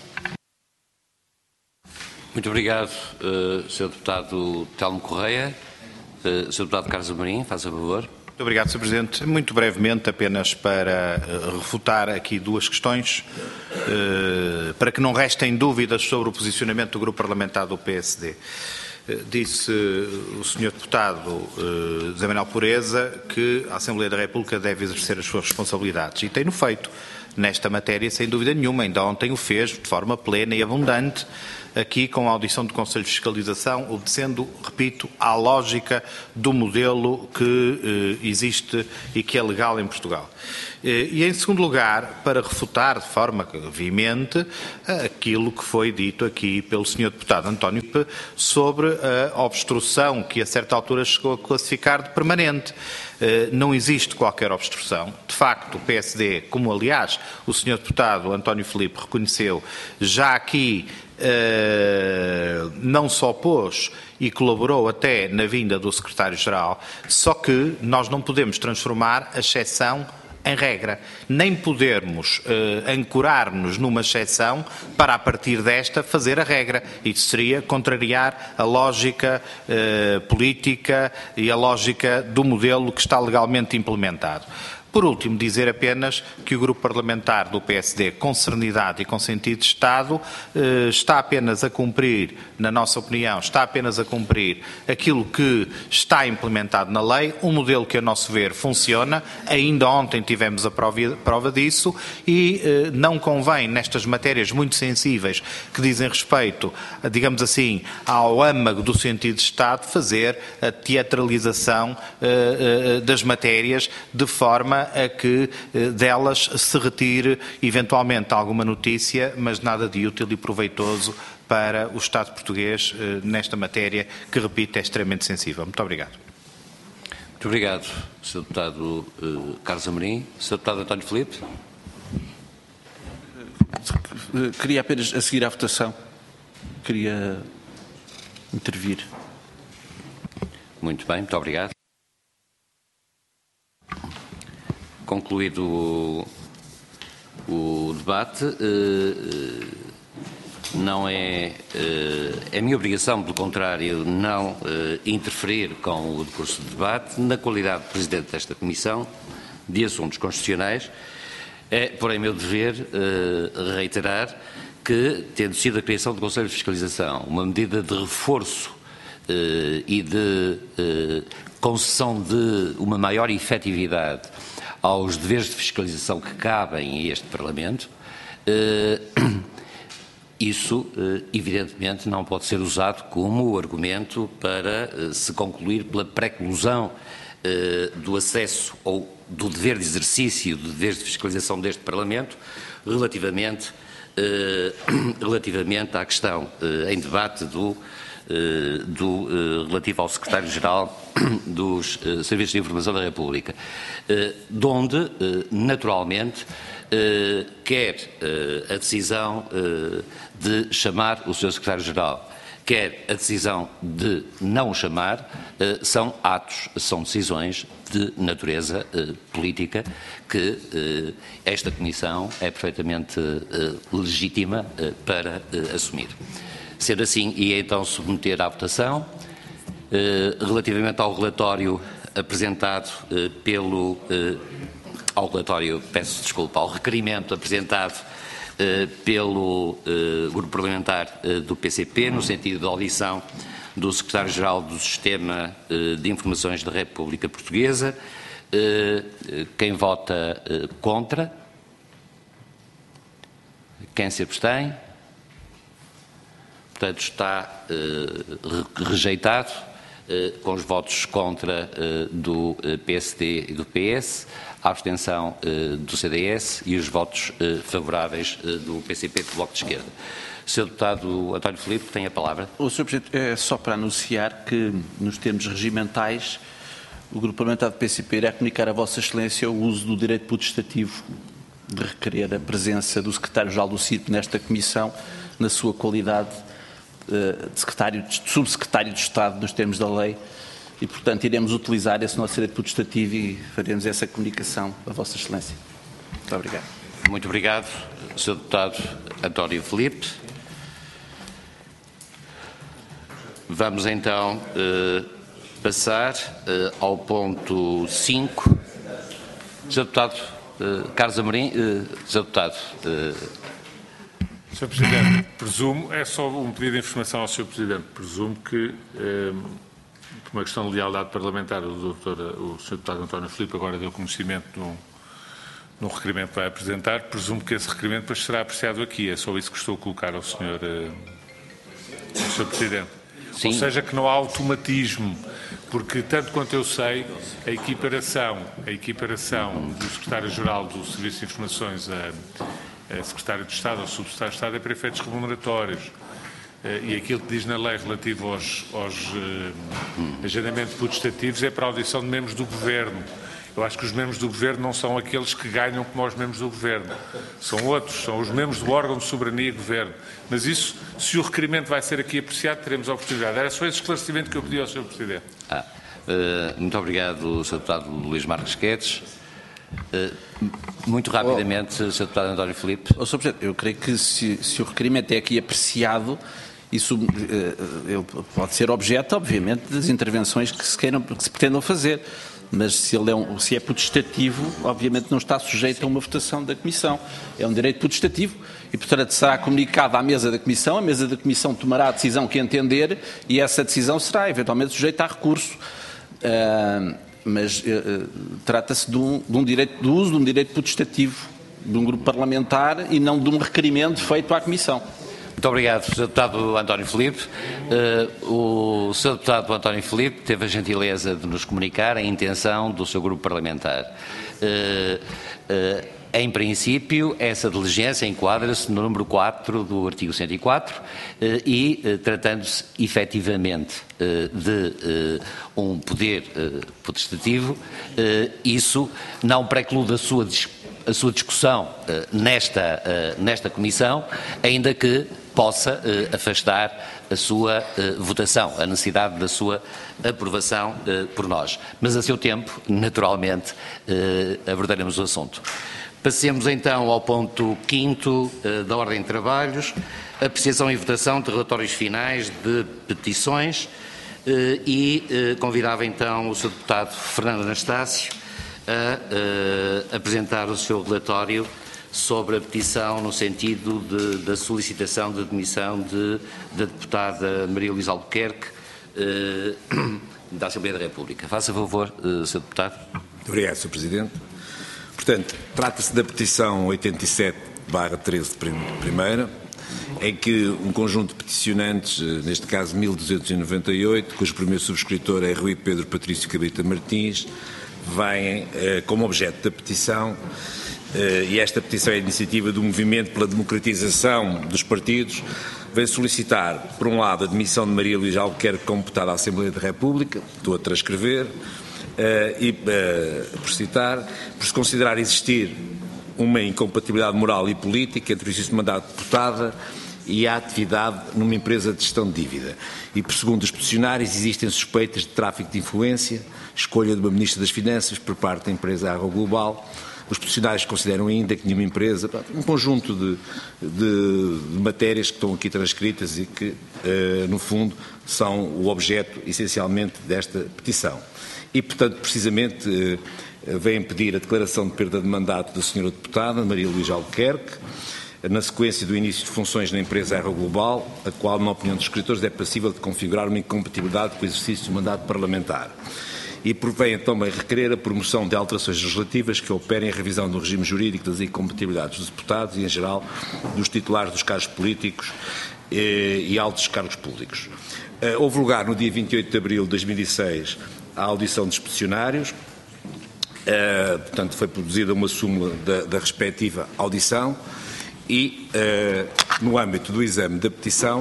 Muito obrigado, Sr. Deputado Telmo Correia. Sr. Deputado Carlos Amorim, faz a favor. Muito obrigado, Sr. Presidente. Muito brevemente, apenas para refutar aqui duas questões, para que não restem dúvidas sobre o posicionamento do Grupo Parlamentar do PSD. Disse o Sr. Deputado José Manuel Pureza que a Assembleia da República deve exercer as suas responsabilidades e tem-no feito nesta matéria, sem dúvida nenhuma. Ainda ontem o fez de forma plena e abundante, aqui com a audição do Conselho de Fiscalização, obedecendo, repito, à lógica do modelo que existe e que é legal em Portugal. E, em segundo lugar, para refutar de forma veemente aquilo que foi dito aqui pelo Sr. Deputado António sobre a obstrução que a certa altura chegou a classificar de permanente. Não existe qualquer obstrução. De facto, o PSD, como aliás o Sr. Deputado António Filipe reconheceu, já aqui não só pôs e colaborou até na vinda do Secretário-Geral, só que nós não podemos transformar a exceção em regra, nem podermos ancorar-nos numa exceção para, a partir desta, fazer a regra. Isso seria contrariar a lógica política e a lógica do modelo que está legalmente implementado. Por último, dizer apenas que o Grupo Parlamentar do PSD, com serenidade e com sentido de Estado, está apenas a cumprir, na nossa opinião, está apenas a cumprir aquilo que está implementado na lei, um modelo que, a nosso ver, funciona. Ainda ontem tivemos a prova disso e não convém, nestas matérias muito sensíveis que dizem respeito, digamos assim, ao âmago do sentido de Estado, fazer a teatralização das matérias de forma a que delas se retire eventualmente alguma notícia, mas nada de útil e proveitoso para o Estado português nesta matéria, que, repito, é extremamente sensível. Muito obrigado. Muito obrigado, Sr. Deputado Carlos Amorim. Sr. Deputado António Filipe. Queria apenas, a seguir à votação, queria intervir. Muito bem, muito obrigado. Concluído o debate, não é minha obrigação, pelo contrário, não interferir com o decurso do debate. Na qualidade de Presidente desta Comissão de Assuntos Constitucionais, é, porém, meu dever reiterar que, tendo sido a criação do Conselho de Fiscalização uma medida de reforço e de concessão de uma maior efetividade aos deveres de fiscalização que cabem a este Parlamento, isso, evidentemente, não pode ser usado como argumento para se concluir pela preclusão do acesso ou do dever de exercício de deveres de fiscalização deste Parlamento relativamente à questão em debate relativo ao Secretário-Geral dos Serviços de Informação da República, donde, naturalmente, quer a decisão de chamar o Sr. Secretário-Geral, quer a decisão de não o chamar, são atos, são decisões de natureza política que esta Comissão é perfeitamente legítima para assumir. Sendo assim, ia então submeter à votação, relativamente ao relatório apresentado ao requerimento apresentado pelo Grupo Parlamentar do PCP, no sentido da audição do Secretário-Geral do Sistema de Informações da República Portuguesa, Quem vota contra? Quem se abstém? Portanto, está rejeitado, com os votos contra do PSD e do PS, a abstenção do CDS e os votos favoráveis do PCP e do Bloco de Esquerda. Sr. Deputado António Filipe, tem a palavra. O Sr. Presidente, é só para anunciar que, nos termos regimentais, o Grupo Parlamentar do PCP irá comunicar a Vossa Excelência o uso do direito potestativo de requerer a presença do Secretário-Geral do CIRP nesta Comissão, na sua qualidade de Subsecretário de Estado, nos termos da lei, e, portanto, iremos utilizar esse nosso direito potestativo e faremos essa comunicação a Vossa Excelência. Muito obrigado. Muito obrigado, Sr. Deputado António Filipe. Vamos então passar ao ponto 5. Sr. Deputado Carlos Amorim, Sr. Deputado. Sr. Presidente, presumo, é só um pedido de informação ao Sr. Presidente, presumo que, por uma questão de lealdade parlamentar, o Sr. Deputado António Filipe agora deu conhecimento de um requerimento que vai apresentar, presumo que esse requerimento depois será apreciado aqui, é só isso que estou a colocar ao Sr. Presidente. Sim. Ou seja, que não há automatismo, porque, tanto quanto eu sei, a equiparação do Secretário-Geral do Serviço de Informações a Secretário de Estado ou Subsecretário de Estado é para efeitos remuneratórios. E aquilo que diz na lei relativo aos agendamentos potestativos é para a audição de membros do Governo. Eu acho que os membros do Governo não são aqueles que ganham como os membros do Governo. São outros, são os membros do órgão de soberania e Governo. Mas isso, se o requerimento vai ser aqui apreciado, teremos a oportunidade. Era só esse esclarecimento que eu pedi ao Sr. Presidente. Muito obrigado, Sr. Deputado Luís Marques Guedes. Muito rapidamente, Sr. Deputado António Filipe. Sr. Presidente, eu creio que se o requerimento é aqui apreciado, isso ele pode ser objeto, obviamente, das intervenções que se pretendam fazer. Mas se é potestativo, obviamente não está sujeito a uma votação da Comissão. É um direito potestativo e, portanto, será comunicado à mesa da Comissão, a mesa da Comissão tomará a decisão que entender e essa decisão será eventualmente sujeita a recurso. Mas trata-se do uso de um direito potestativo de um grupo parlamentar e não de um requerimento feito à Comissão. Muito obrigado, Sr. Deputado António Filipe. O Sr. Deputado António Filipe teve a gentileza de nos comunicar a intenção do seu grupo parlamentar. Em princípio, essa diligência enquadra-se no número 4 do artigo 104 e, tratando-se efetivamente de um poder potestativo, isso não preclude a sua discussão nesta Comissão, ainda que possa afastar a sua votação, a necessidade da sua aprovação por nós. Mas a seu tempo, naturalmente, abordaremos o assunto. Passemos então ao ponto 5º da ordem de trabalhos, apreciação e votação de relatórios finais de petições e convidava então o Sr. Deputado Fernando Anastácio a apresentar o seu relatório sobre a petição no sentido da solicitação de demissão da deputada Maria Luísa Albuquerque da Assembleia da República. Faça favor, Sr. Deputado. Muito obrigado, Sr. Presidente. Portanto, trata-se da petição 87/13 primeira, em que um conjunto de peticionantes, neste caso 1298, cujo primeiro subscritor é Rui Pedro Patrício Cabrita Martins, vêm como objeto da petição, e esta petição é a iniciativa do Movimento pela Democratização dos Partidos, vem solicitar, por um lado, a demissão de Maria Luísa Albuquerque como deputada à Assembleia da República, estou a transcrever, e por citar, por se considerar existir uma incompatibilidade moral e política entre o exercício de mandato de deputada e a atividade numa empresa de gestão de dívida. E, por segundo os peticionários, existem suspeitas de tráfico de influência, escolha de uma Ministra das Finanças por parte da empresa Água Global. Os peticionários consideram ainda que nenhuma empresa, um conjunto de matérias que estão aqui transcritas e que, no fundo, são o objeto, essencialmente, desta petição. E, portanto, precisamente, vêm pedir a declaração de perda de mandato da Sra. Deputada Maria Luísa Albuquerque, na sequência do início de funções na empresa Aero Global, a qual, na opinião dos escritores, é passível de configurar uma incompatibilidade com o exercício do mandato parlamentar. e vem também requerer a promoção de alterações legislativas que operem a revisão do regime jurídico das incompatibilidades dos deputados e, em geral, dos titulares dos cargos políticos e altos cargos públicos. Houve lugar, no dia 28 de abril de 2006, a audição dos peticionários. Portanto, foi produzida uma súmula da respectiva audição e, no âmbito do exame da petição,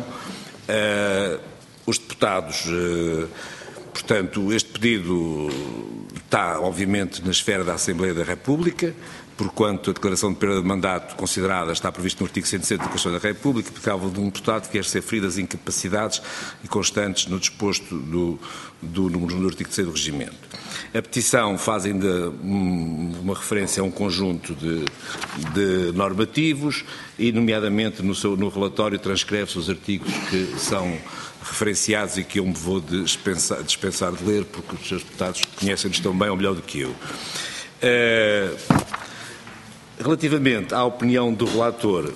os deputados, portanto, este pedido está, obviamente, na esfera da Assembleia da República, porquanto a declaração de perda de mandato considerada está prevista no artigo 107 da Constituição da República, aplicável de um deputado que quer ser ferido as incapacidades e constantes no disposto do número do artigo 3 do regimento. A petição faz ainda uma referência a um conjunto de normativos e, nomeadamente, no relatório transcreve-se os artigos que são referenciados e que eu me vou dispensar de ler, porque os seus deputados conhecem-nos tão bem ou melhor do que eu. Relativamente à opinião do relator,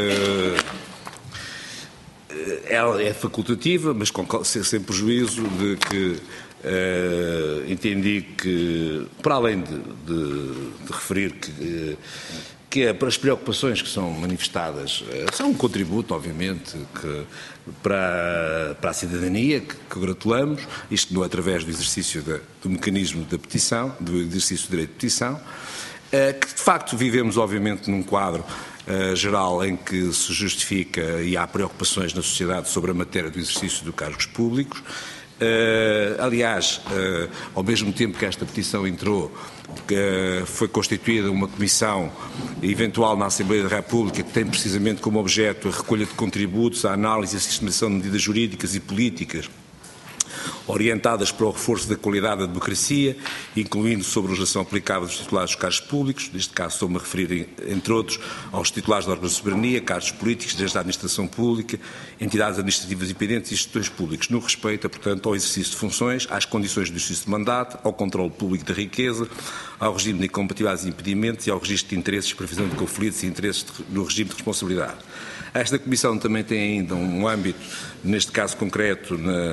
ela é facultativa, mas sem prejuízo de que entendi que, para além de referir que as preocupações que são manifestadas são um contributo, obviamente, para a cidadania, que gratulamos, isto não através do exercício do mecanismo da petição, do exercício do direito de petição, que de facto vivemos, obviamente, num quadro geral em que se justifica e há preocupações na sociedade sobre a matéria do exercício de cargos públicos. Aliás, ao mesmo tempo que esta petição entrou, foi constituída uma comissão eventual na Assembleia da República que tem precisamente como objeto a recolha de contributos, a análise e a sistematização de medidas jurídicas e políticas orientadas para o reforço da qualidade da democracia, incluindo sobre a legislação aplicável dos titulares dos cargos públicos. Neste caso estou-me a referir, entre outros, aos titulares da órgãos de soberania, cargos políticos, desde a administração pública, entidades administrativas independentes e instituições públicas, no respeito, portanto, ao exercício de funções, às condições do exercício de mandato, ao controle público da riqueza, ao regime de incompatibilidades e impedimentos e ao registro de interesses, previsão de conflitos e interesses no regime de responsabilidade. Esta Comissão também tem ainda um âmbito, neste caso concreto,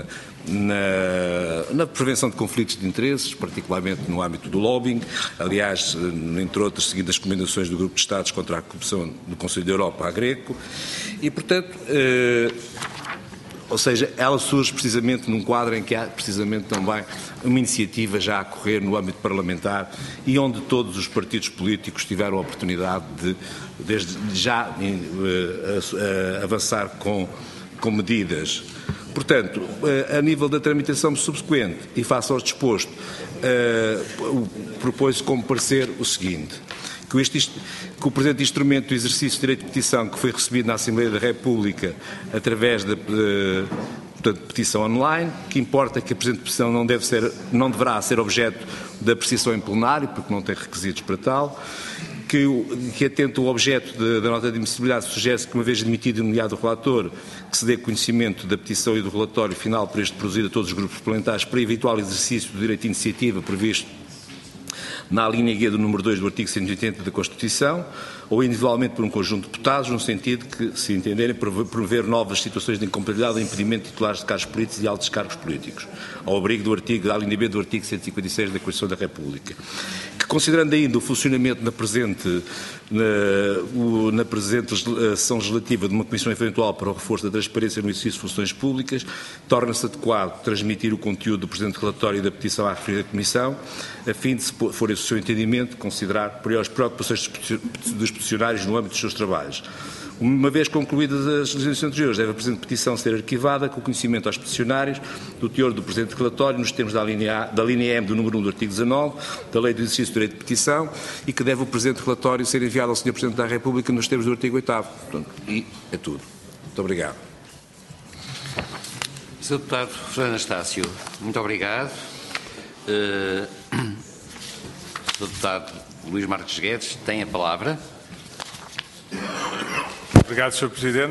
na prevenção de conflitos de interesses, particularmente no âmbito do lobbying, aliás, entre outras, seguindo as recomendações do Grupo de Estados contra a Corrupção do Conselho da Europa, a Greco, e, portanto, ou seja, ela surge precisamente num quadro em que há precisamente também uma iniciativa já a correr no âmbito parlamentar e onde todos os partidos políticos tiveram a oportunidade de, desde já, avançar com medidas. Portanto, a nível da tramitação subsequente e face ao disposto, propôs-se como parecer o seguinte: que o presente instrumento do exercício de direito de petição que foi recebido na Assembleia da República através da petição online, que importa que a presente petição não deverá ser objeto de apreciação em plenário, porque não tem requisitos para tal, que atento ao objeto da nota de admissibilidade, sugere-se que, uma vez admitido e nomeado o relator, que se dê conhecimento da petição e do relatório final para este produzido a todos os grupos parlamentares para eventual exercício do direito de iniciativa previsto na linha G do número 2 do artigo 180 da Constituição, ou individualmente por um conjunto de deputados, no sentido que, se entenderem, promover novas situações de incompatibilidade ou impedimento de titulares de cargos políticos e altos cargos políticos, ao abrigo da linha B do artigo 156 da Constituição da República. Que, considerando ainda o funcionamento na presente sessão legislativa de uma comissão eventual para o reforço da transparência no exercício de funções públicas, torna-se adequado transmitir o conteúdo do presente relatório e da petição à referida comissão, a fim de, se for esse o seu entendimento, considerar as preocupações dos peticionários no âmbito dos seus trabalhos. Uma vez concluídas as legislações anteriores, deve a presente petição ser arquivada com o conhecimento aos peticionários do teor do presente relatório, nos termos da linha M do número 1 do artigo 19, da Lei do Exercício do Direito de Petição, e que deve o presente relatório ser enviado ao Sr. Presidente da República nos termos do artigo 8º. Portanto, e é tudo. Muito obrigado. Sr. Deputado José Anastácio, muito obrigado. Sr. Deputado Luís Marques Guedes tem a palavra. Obrigado, Sr. Presidente.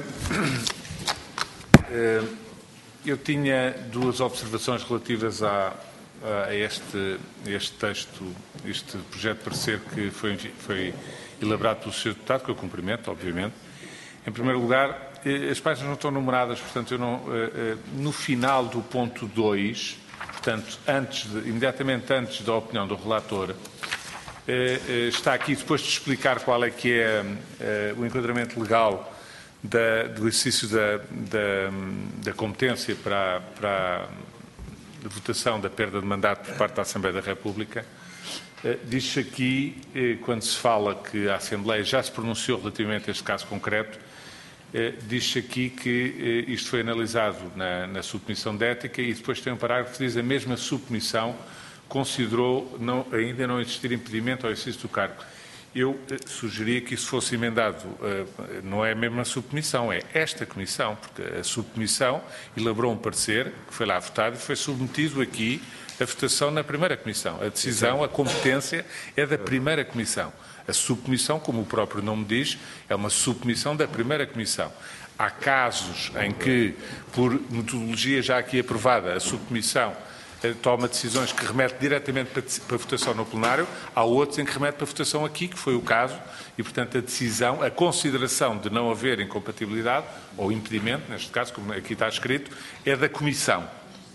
Eu tinha duas observações relativas a este texto, este projeto de parecer que foi elaborado pelo Sr. Deputado, que eu cumprimento, obviamente. Em primeiro lugar, as páginas não estão numeradas, portanto, no final do ponto 2, portanto, imediatamente antes da opinião do relator, está aqui, depois de explicar qual é que é o enquadramento legal do exercício da competência para a votação da perda de mandato por parte da Assembleia da República, diz-se aqui, quando se fala que a Assembleia já se pronunciou relativamente a este caso concreto, diz-se aqui que isto foi analisado na subcomissão de ética e depois tem um parágrafo que diz a mesma subcomissão considerou ainda não existir impedimento ao exercício do cargo. Eu sugeria que isso fosse emendado, não é a mesma subcomissão, é esta comissão, porque a subcomissão elaborou um parecer que foi lá votado e foi submetido aqui a votação na primeira comissão. A decisão, a competência é da primeira comissão. A subcomissão, como o próprio nome diz, é uma subcomissão da primeira comissão. Há casos em que, por metodologia já aqui aprovada, a subcomissão toma decisões que remete diretamente para votação no plenário, há outros em que remete para votação aqui, que foi o caso, e, portanto, a decisão, a consideração de não haver incompatibilidade, ou impedimento, neste caso, como aqui está escrito, é da Comissão,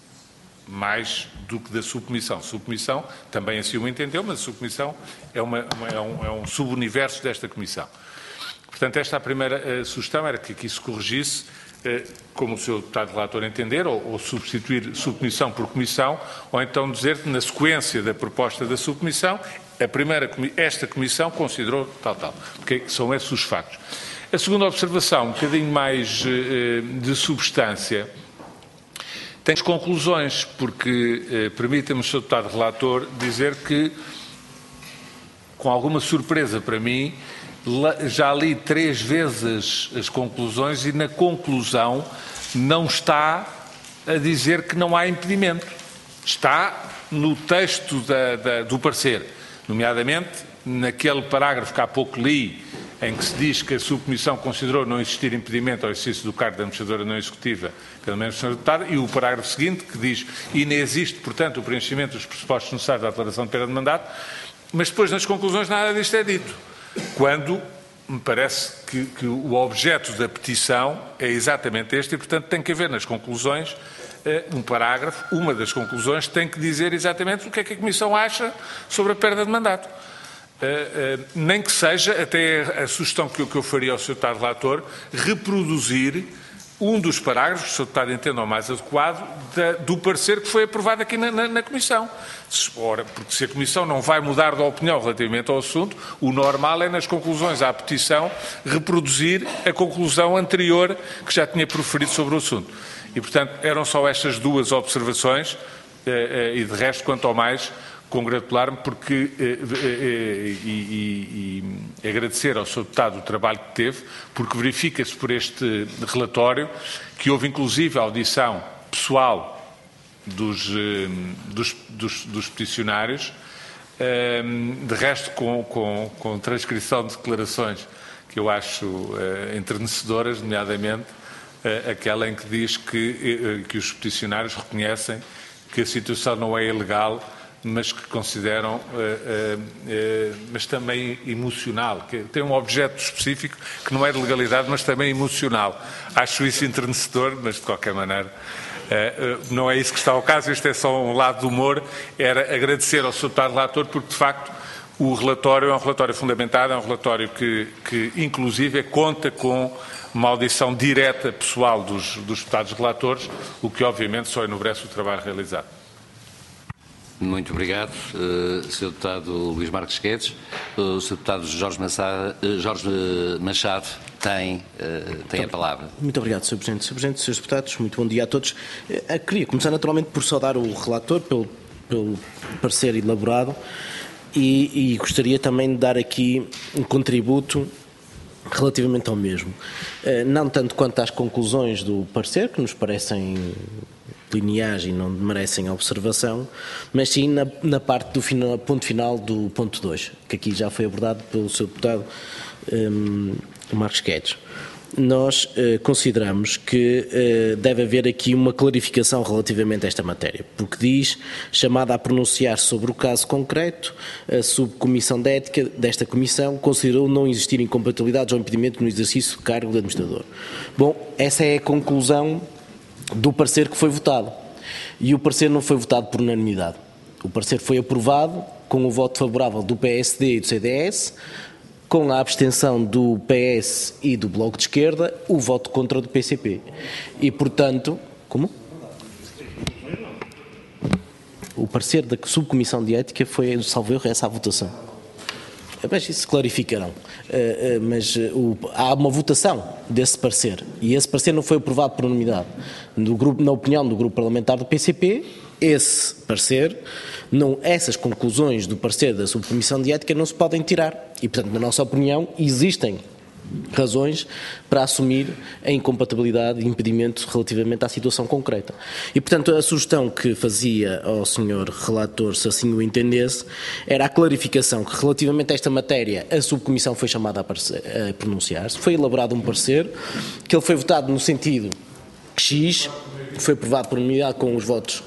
mais do que da subcomissão. A subcomissão também assim o entendeu, mas a subcomissão é um subuniverso desta Comissão. Portanto, esta a primeira sugestão era que aqui se corrigisse, como o Sr. Deputado Relator entender, ou substituir subcomissão por comissão, ou então dizer que na sequência da proposta da subcomissão, esta comissão considerou tal, porque são esses os factos. A segunda observação, um bocadinho mais de substância, tem as conclusões, porque permita-me, Sr. Deputado Relator, dizer que, com alguma surpresa para mim, já li 3 vezes as conclusões e na conclusão não está a dizer que não há impedimento. Está no texto do parecer, nomeadamente naquele parágrafo que há pouco li, em que se diz que a subcomissão considerou não existir impedimento ao exercício do cargo de administradora não executiva pelo mesmo Sr. Deputado, e o parágrafo seguinte que diz e nem existe, portanto, o preenchimento dos pressupostos necessários à declaração de perda de mandato, mas depois nas conclusões nada disto é dito. Quando me parece que o objeto da petição é exatamente este e, portanto, tem que haver nas conclusões um parágrafo, uma das conclusões tem que dizer exatamente o que é que a Comissão acha sobre a perda de mandato. Nem que seja, até a sugestão que eu faria ao Sr. Deputado Relator, reproduzir um dos parágrafos, que o Sr. Deputado entenda o mais adequado, do parecer que foi aprovado aqui na Comissão. Ora, porque se a Comissão não vai mudar de opinião relativamente ao assunto, o normal é nas conclusões à petição reproduzir a conclusão anterior que já tinha proferido sobre o assunto. E, portanto, eram só estas 2 observações e, de resto, quanto ao mais, congratular-me porque e agradecer ao Sr. Deputado o trabalho que teve, porque verifica-se por este relatório que houve inclusive a audição pessoal dos peticionários, de resto com transcrição de declarações que eu acho enternecedoras, nomeadamente aquela em que diz que os peticionários reconhecem que a situação não é ilegal, mas que consideram, mas também emocional, que tem um objeto específico que não é de legalidade, mas também emocional. Acho isso enternecedor, mas de qualquer maneira não é isso que está ao caso, este é só um lado do humor, era agradecer ao Sr. Deputado Relator, porque de facto o relatório é um relatório fundamentado, é um relatório que inclusive conta com uma audição direta pessoal dos deputados relatores, o que obviamente só enobrece o trabalho realizado. Muito obrigado, Sr. Deputado Luís Marques Guedes. O Sr. Deputado Jorge Machado tem a palavra. Muito obrigado, Sr. Presidente. Sr. Presidente, Srs. Deputados, muito bom dia a todos. Queria começar naturalmente por saudar o relator pelo parecer elaborado e gostaria também de dar aqui um contributo relativamente ao mesmo. Não tanto quanto às conclusões do parecer, que nos parecem lineares e não merecem observação, mas sim na parte do ponto final do ponto 2, que aqui já foi abordado pelo Sr. Deputado Marques Guedes. Nós consideramos que deve haver aqui uma clarificação relativamente a esta matéria, porque diz, chamada a pronunciar sobre o caso concreto, a subcomissão de ética desta comissão considerou não existir incompatibilidades ou impedimento no exercício do cargo de administrador. Bom, essa é a conclusão do parecer que foi votado. E o parecer não foi votado por unanimidade. O parecer foi aprovado com o voto favorável do PSD e do CDS, com a abstenção do PS e do Bloco de Esquerda, o voto contra do PCP. E, portanto... Como? O parecer da Subcomissão de Ética foi, salvo erro, essa a votação. Mas isso clarificarão. Mas há uma votação desse parecer. E esse parecer não foi aprovado por unanimidade. Na opinião do grupo parlamentar do PCP, esse parecer, essas conclusões do parecer da Subcomissão de Ética não se podem tirar. E, portanto, na nossa opinião, existem razões para assumir a incompatibilidade e impedimento relativamente à situação concreta. E, portanto, a sugestão que fazia ao Sr. Relator, se assim o entendesse, era a clarificação que, relativamente a esta matéria, a Subcomissão foi chamada a pronunciar-se, foi elaborado um parecer, que ele foi votado no sentido X, foi aprovado por unanimidade com os votos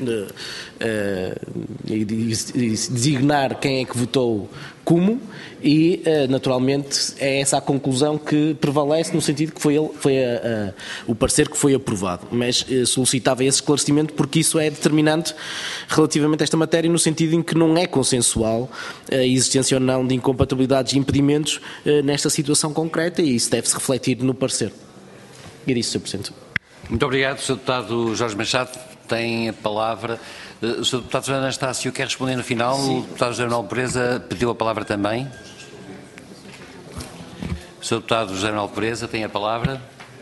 e designar quem é que votou como, e naturalmente é essa a conclusão que prevalece, no sentido que foi o parecer que foi aprovado, mas solicitava esse esclarecimento porque isso é determinante relativamente a esta matéria, no sentido em que não é consensual a existência ou não de incompatibilidades e impedimentos nesta situação concreta, e isso deve-se refletir no parecer. E é isso, Sr. Presidente. Muito obrigado, Sr. Deputado Jorge Machado. Tem a palavra. O Sr. Deputado Fernando Anastácio quer responder no final. Sim. O Deputado José Manuel Pereza pediu a palavra também. O Sr. Deputado José Manuel Pereza tem a palavra.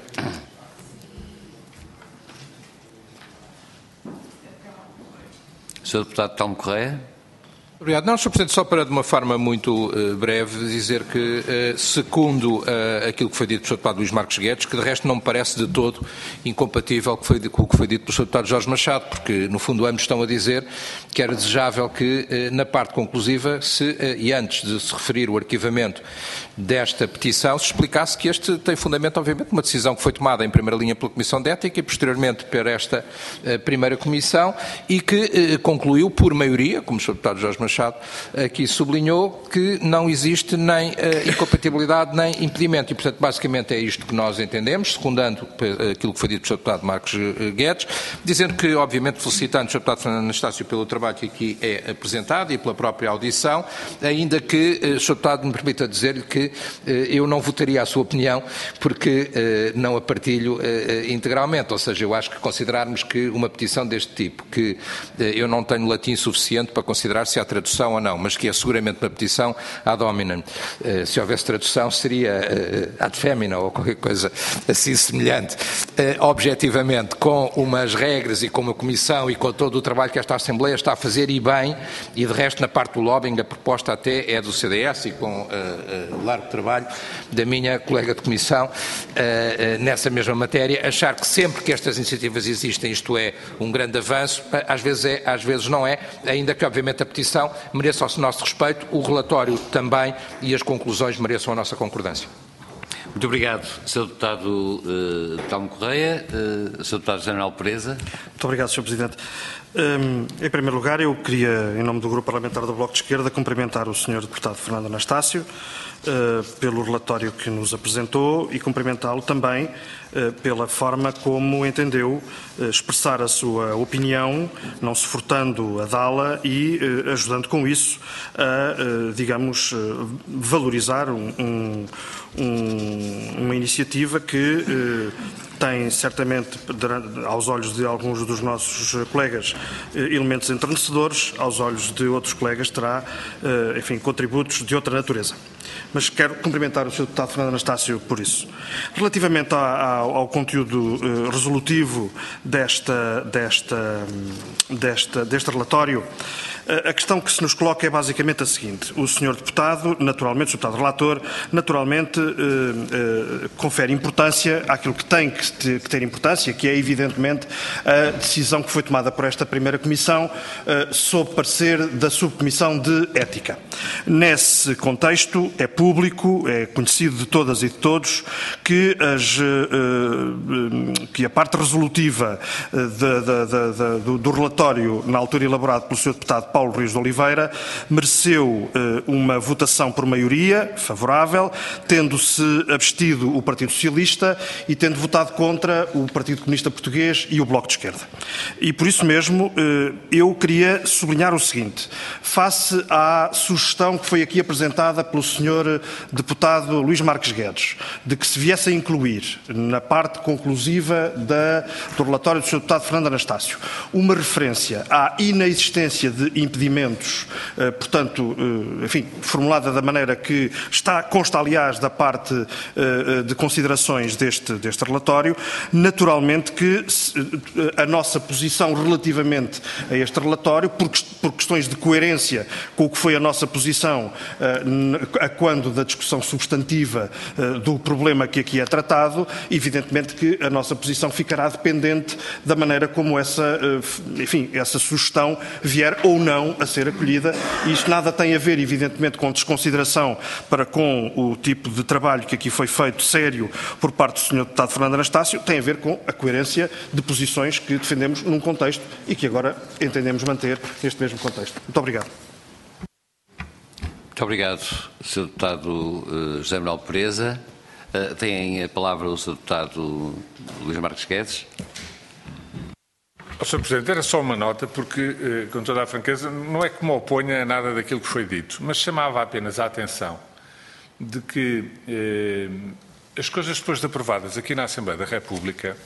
O Sr. Deputado Telmo Correia. Obrigado. Não, Sr. Presidente, só para de uma forma muito breve dizer que, segundo aquilo que foi dito pelo Sr. Deputado Luís Marques Guedes, que de resto não me parece de todo incompatível com o que foi dito pelo Sr. Deputado Jorge Machado, porque no fundo ambos estão a dizer que era desejável que na parte conclusiva e antes de se referir o arquivamento desta petição, se explicasse que este tem fundamento, obviamente, numa decisão que foi tomada em primeira linha pela Comissão de Ética e posteriormente por esta primeira Comissão, e que concluiu por maioria, como o Sr. Deputado Jorge Machado aqui sublinhou, que não existe nem incompatibilidade nem impedimento, e portanto basicamente é isto que nós entendemos, secundando aquilo que foi dito pelo Sr. Deputado Marques Guedes, dizendo que obviamente felicitando o Sr. Deputado Fernando Anastácio pelo trabalho que aqui é apresentado e pela própria audição, ainda que o Sr. Deputado me permita dizer-lhe que eu não votaria a sua opinião porque não a partilho integralmente, ou seja, eu acho que considerarmos que uma petição deste tipo, que eu não tenho latim suficiente para considerar se há tradução ou não, mas que é seguramente uma petição ad hominem. Se houvesse tradução seria ad femina ou qualquer coisa assim semelhante. Objetivamente, com umas regras e com uma comissão e com todo o trabalho que esta Assembleia está a fazer, e bem, e de resto na parte do lobbying a proposta até é do CDS e com largo trabalho da minha colega de comissão nessa mesma matéria, achar que sempre que estas iniciativas existem isto é um grande avanço, às vezes não é, ainda que obviamente a petição mereça o nosso respeito, o relatório também e as conclusões mereçam a nossa concordância. Muito obrigado, Sr. Deputado Telmo Correia. Sr. Deputado José Manuel Pereza. Muito obrigado, Sr. Presidente. Em primeiro lugar, eu queria, em nome do Grupo Parlamentar do Bloco de Esquerda, cumprimentar o Sr. Deputado Fernando Anastácio pelo relatório que nos apresentou e cumprimentá-lo também pela forma como entendeu expressar a sua opinião, não se furtando a dá-la e ajudando com isso a, digamos, valorizar uma iniciativa que tem certamente, aos olhos de alguns dos nossos colegas, elementos entrenecedores, aos olhos de outros colegas terá, enfim, contributos de outra natureza. Mas quero cumprimentar o Sr. Deputado Fernando Anastácio por isso. Relativamente ao conteúdo resolutivo deste relatório, a questão que se nos coloca é basicamente a seguinte. O Sr. Deputado, naturalmente, o Sr. Deputado Relator, naturalmente confere importância àquilo que tem que ter importância, que é evidentemente a decisão que foi tomada por esta primeira Comissão sob parecer da Subcomissão de Ética. Nesse contexto, é público, é conhecido de todas e de todos, que a parte resolutiva do relatório, na altura elaborado pelo Sr. Deputado Paulo Rios de Oliveira, mereceu uma votação por maioria favorável, tendo-se abstido o Partido Socialista e tendo votado contra o Partido Comunista Português e o Bloco de Esquerda. E por isso mesmo eu queria sublinhar o seguinte: face à sugestão que foi aqui apresentada pelo Sr. Deputado Luís Marques Guedes, de que se viesse a incluir na parte conclusiva do relatório do Sr. Deputado Fernando Anastácio uma referência à inexistência de impedimentos, portanto, enfim, formulada da maneira que consta, aliás, da parte de considerações deste relatório, naturalmente que a nossa posição relativamente a este relatório, por questões de coerência com o que foi a nossa posição a quando da discussão substantiva do problema que aqui é tratado, evidentemente que a nossa posição ficará dependente da maneira como essa sugestão vier ou não a ser acolhida. E isto nada tem a ver, evidentemente, com desconsideração para com o tipo de trabalho que aqui foi feito, sério, por parte do Sr. Deputado Fernando Anastácio, tem a ver com a coerência de posições que defendemos num contexto e que agora entendemos manter neste mesmo contexto. Muito obrigado. Muito obrigado, Sr. Deputado José Manuel Pereza. Tem a palavra o Sr. Deputado Luís Marques Guedes. Sr. Presidente, era só uma nota, porque, com toda a franqueza, não é que me oponha a nada daquilo que foi dito, mas chamava apenas a atenção de que as coisas depois de aprovadas aqui na Assembleia da República,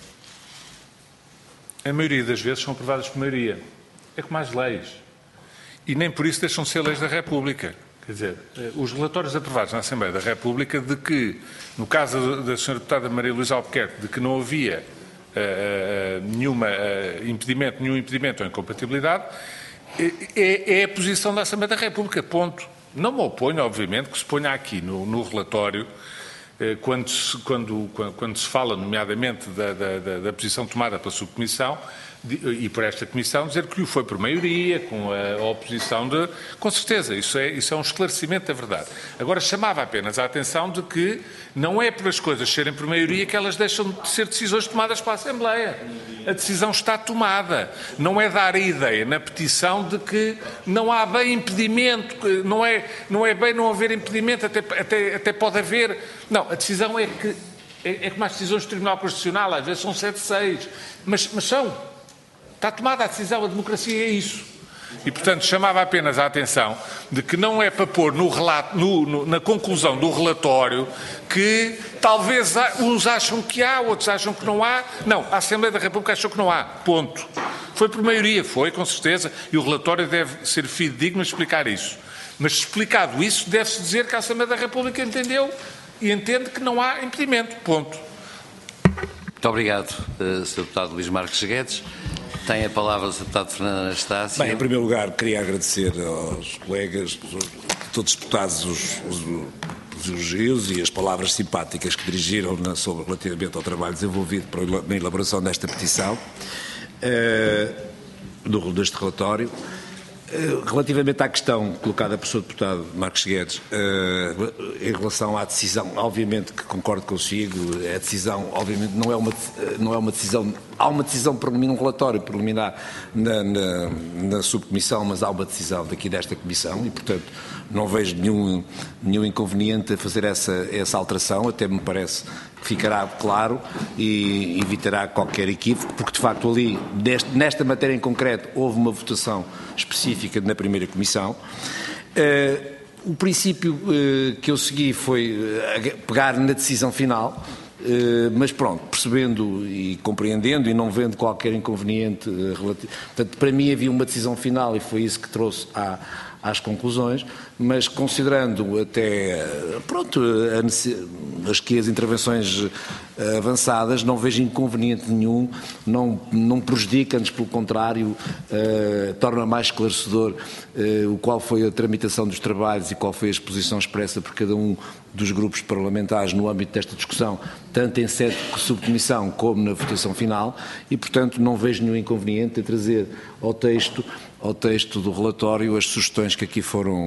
a maioria das vezes são aprovadas por maioria. É como as leis. E nem por isso deixam de ser leis da República. Quer dizer, os relatórios aprovados na Assembleia da República de que, no caso da Sra. Deputada Maria Luísa Albuquerque, de que não havia nenhum impedimento ou incompatibilidade, é a posição da Assembleia da República, ponto. Não me oponho, obviamente, que se ponha aqui no relatório, quando se fala, nomeadamente, da posição tomada pela subcomissão e por esta comissão, dizer que o foi por maioria, com a oposição de... Com certeza, isso é um esclarecimento da verdade. Agora, chamava apenas a atenção de que não é por as coisas serem por maioria que elas deixam de ser decisões tomadas pela Assembleia. A decisão está tomada. Não é dar a ideia na petição de que não há bem impedimento, não é bem não haver impedimento, até pode haver. Não, a decisão é que... É como as decisões do Tribunal Constitucional, às vezes são 7-6, mas são... Está tomada a decisão, a democracia é isso. E, portanto, chamava apenas a atenção de que não é para pôr na conclusão do relatório que talvez uns acham que há, outros acham que não há. Não, a Assembleia da República achou que não há. Ponto. Foi por maioria, foi, com certeza, e o relatório deve ser fidedigno a explicar isso. Mas, explicado isso, deve-se dizer que a Assembleia da República entendeu e entende que não há impedimento. Ponto. Muito obrigado, Sr. Deputado Luís Marques Guedes. Tem a palavra o Sr. Deputado Fernando Anastácio. Bem, em primeiro lugar, queria agradecer aos colegas, todos os deputados, os elogios e as palavras simpáticas que dirigiram relativamente ao trabalho desenvolvido na elaboração desta petição, deste relatório. Relativamente à questão colocada pelo Sr. Deputado Marques Guedes, em relação à decisão, obviamente que concordo consigo, a decisão, obviamente, não é uma decisão, há uma decisão preliminar, um relatório preliminar na subcomissão, mas há uma decisão daqui desta comissão e, portanto, não vejo nenhum inconveniente a fazer essa alteração, até me parece que ficará claro e evitará qualquer equívoco, porque de facto ali, nesta matéria em concreto, houve uma votação específica na primeira comissão. O princípio que eu segui foi pegar na decisão final, mas pronto, percebendo e compreendendo e não vendo qualquer inconveniente relativo. Portanto, para mim havia uma decisão final e foi isso que trouxe às conclusões, mas considerando até, pronto, as intervenções avançadas, não vejo inconveniente nenhum, não prejudica-nos, pelo contrário, torna mais esclarecedor qual foi a tramitação dos trabalhos e qual foi a exposição expressa por cada um dos grupos parlamentares no âmbito desta discussão, tanto em sede de subcomissão como na votação final, e, portanto, não vejo nenhum inconveniente em trazer ao texto do relatório as sugestões que aqui foram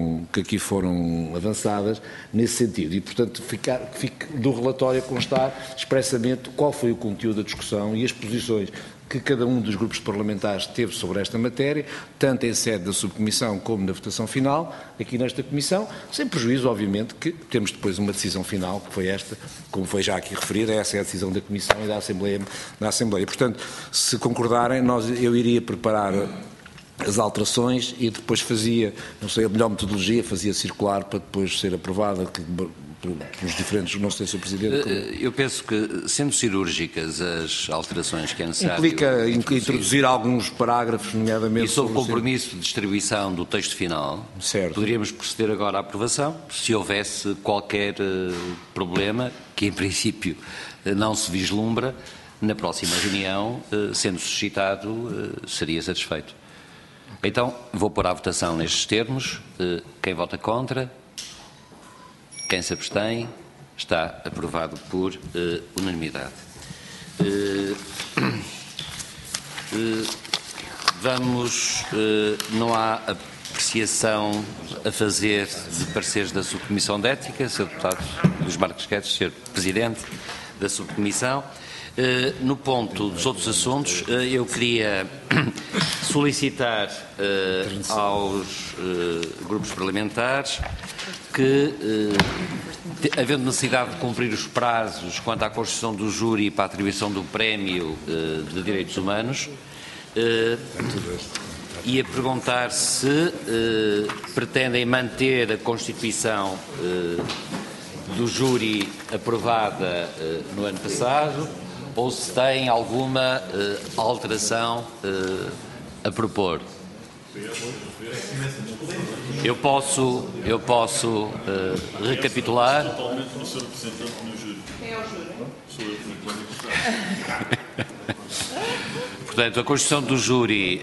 aqui foram avançadas nesse sentido. E, portanto, fique do relatório a constar expressamente qual foi o conteúdo da discussão e as posições que cada um dos grupos parlamentares teve sobre esta matéria, tanto em sede da subcomissão como na votação final, aqui nesta comissão, sem prejuízo, obviamente, que temos depois uma decisão final, que foi esta, como foi já aqui referido, essa é a decisão da Comissão e da Assembleia. Portanto, se concordarem, eu iria preparar as alterações e depois fazia, não sei, a melhor metodologia, fazia circular para depois ser aprovada pelos diferentes, não sei se o Presidente... Eu penso que, sendo cirúrgicas as alterações que é necessário... Implica introduzir alguns parágrafos, nomeadamente... E sob compromisso de distribuição do texto final, certo. Poderíamos proceder agora à aprovação, se houvesse qualquer problema, que em princípio não se vislumbra, na próxima reunião, sendo suscitado, seria satisfeito. Então, vou pôr à votação nestes termos. Quem vota contra? Quem se abstém? Está aprovado por unanimidade. Não há apreciação a fazer de pareceres da Subcomissão de Ética, Sr. Deputado Luís Marques Guedes, Sr. Presidente da Subcomissão. No ponto dos outros assuntos, eu queria solicitar aos grupos parlamentares que, havendo necessidade de cumprir os prazos quanto à constituição do júri para a atribuição do prémio de direitos humanos, ia perguntar se pretendem manter a constituição do júri aprovada no ano passado ou se têm alguma alteração a propor. Eu posso recapitular. Portanto, a constituição do júri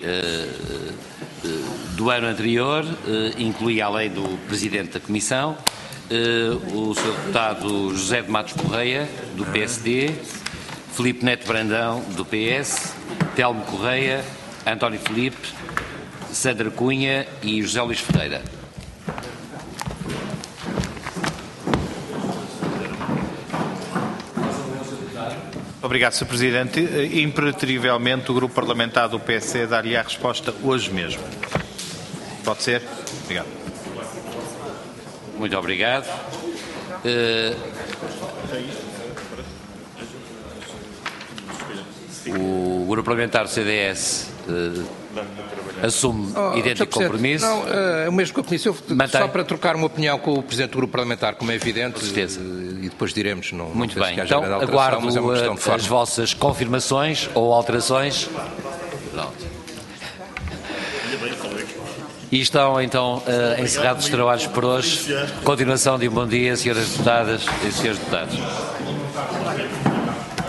do ano anterior incluía, além do Presidente da Comissão, o Sr. Deputado José de Matos Correia, do PSD, Filipe Neto Brandão, do PS, Telmo Correia, António Filipe, Sandra Cunha e José Luís Ferreira. Obrigado, Sr. Presidente. Imperativamente, o Grupo Parlamentar do PSD dar-lhe a resposta hoje mesmo. Pode ser? Obrigado. Muito obrigado. O Grupo Parlamentar do CDS assume idêntico compromisso. Não, é o mesmo que eu disse. Só para trocar uma opinião com o Presidente do Grupo Parlamentar, como é evidente, com certeza. E depois diremos. Muito bem, então aguardo as vossas confirmações ou alterações. Pronto. E estão então encerrados os trabalhos por hoje. Continuação de um bom dia, senhoras deputadas e senhores deputados.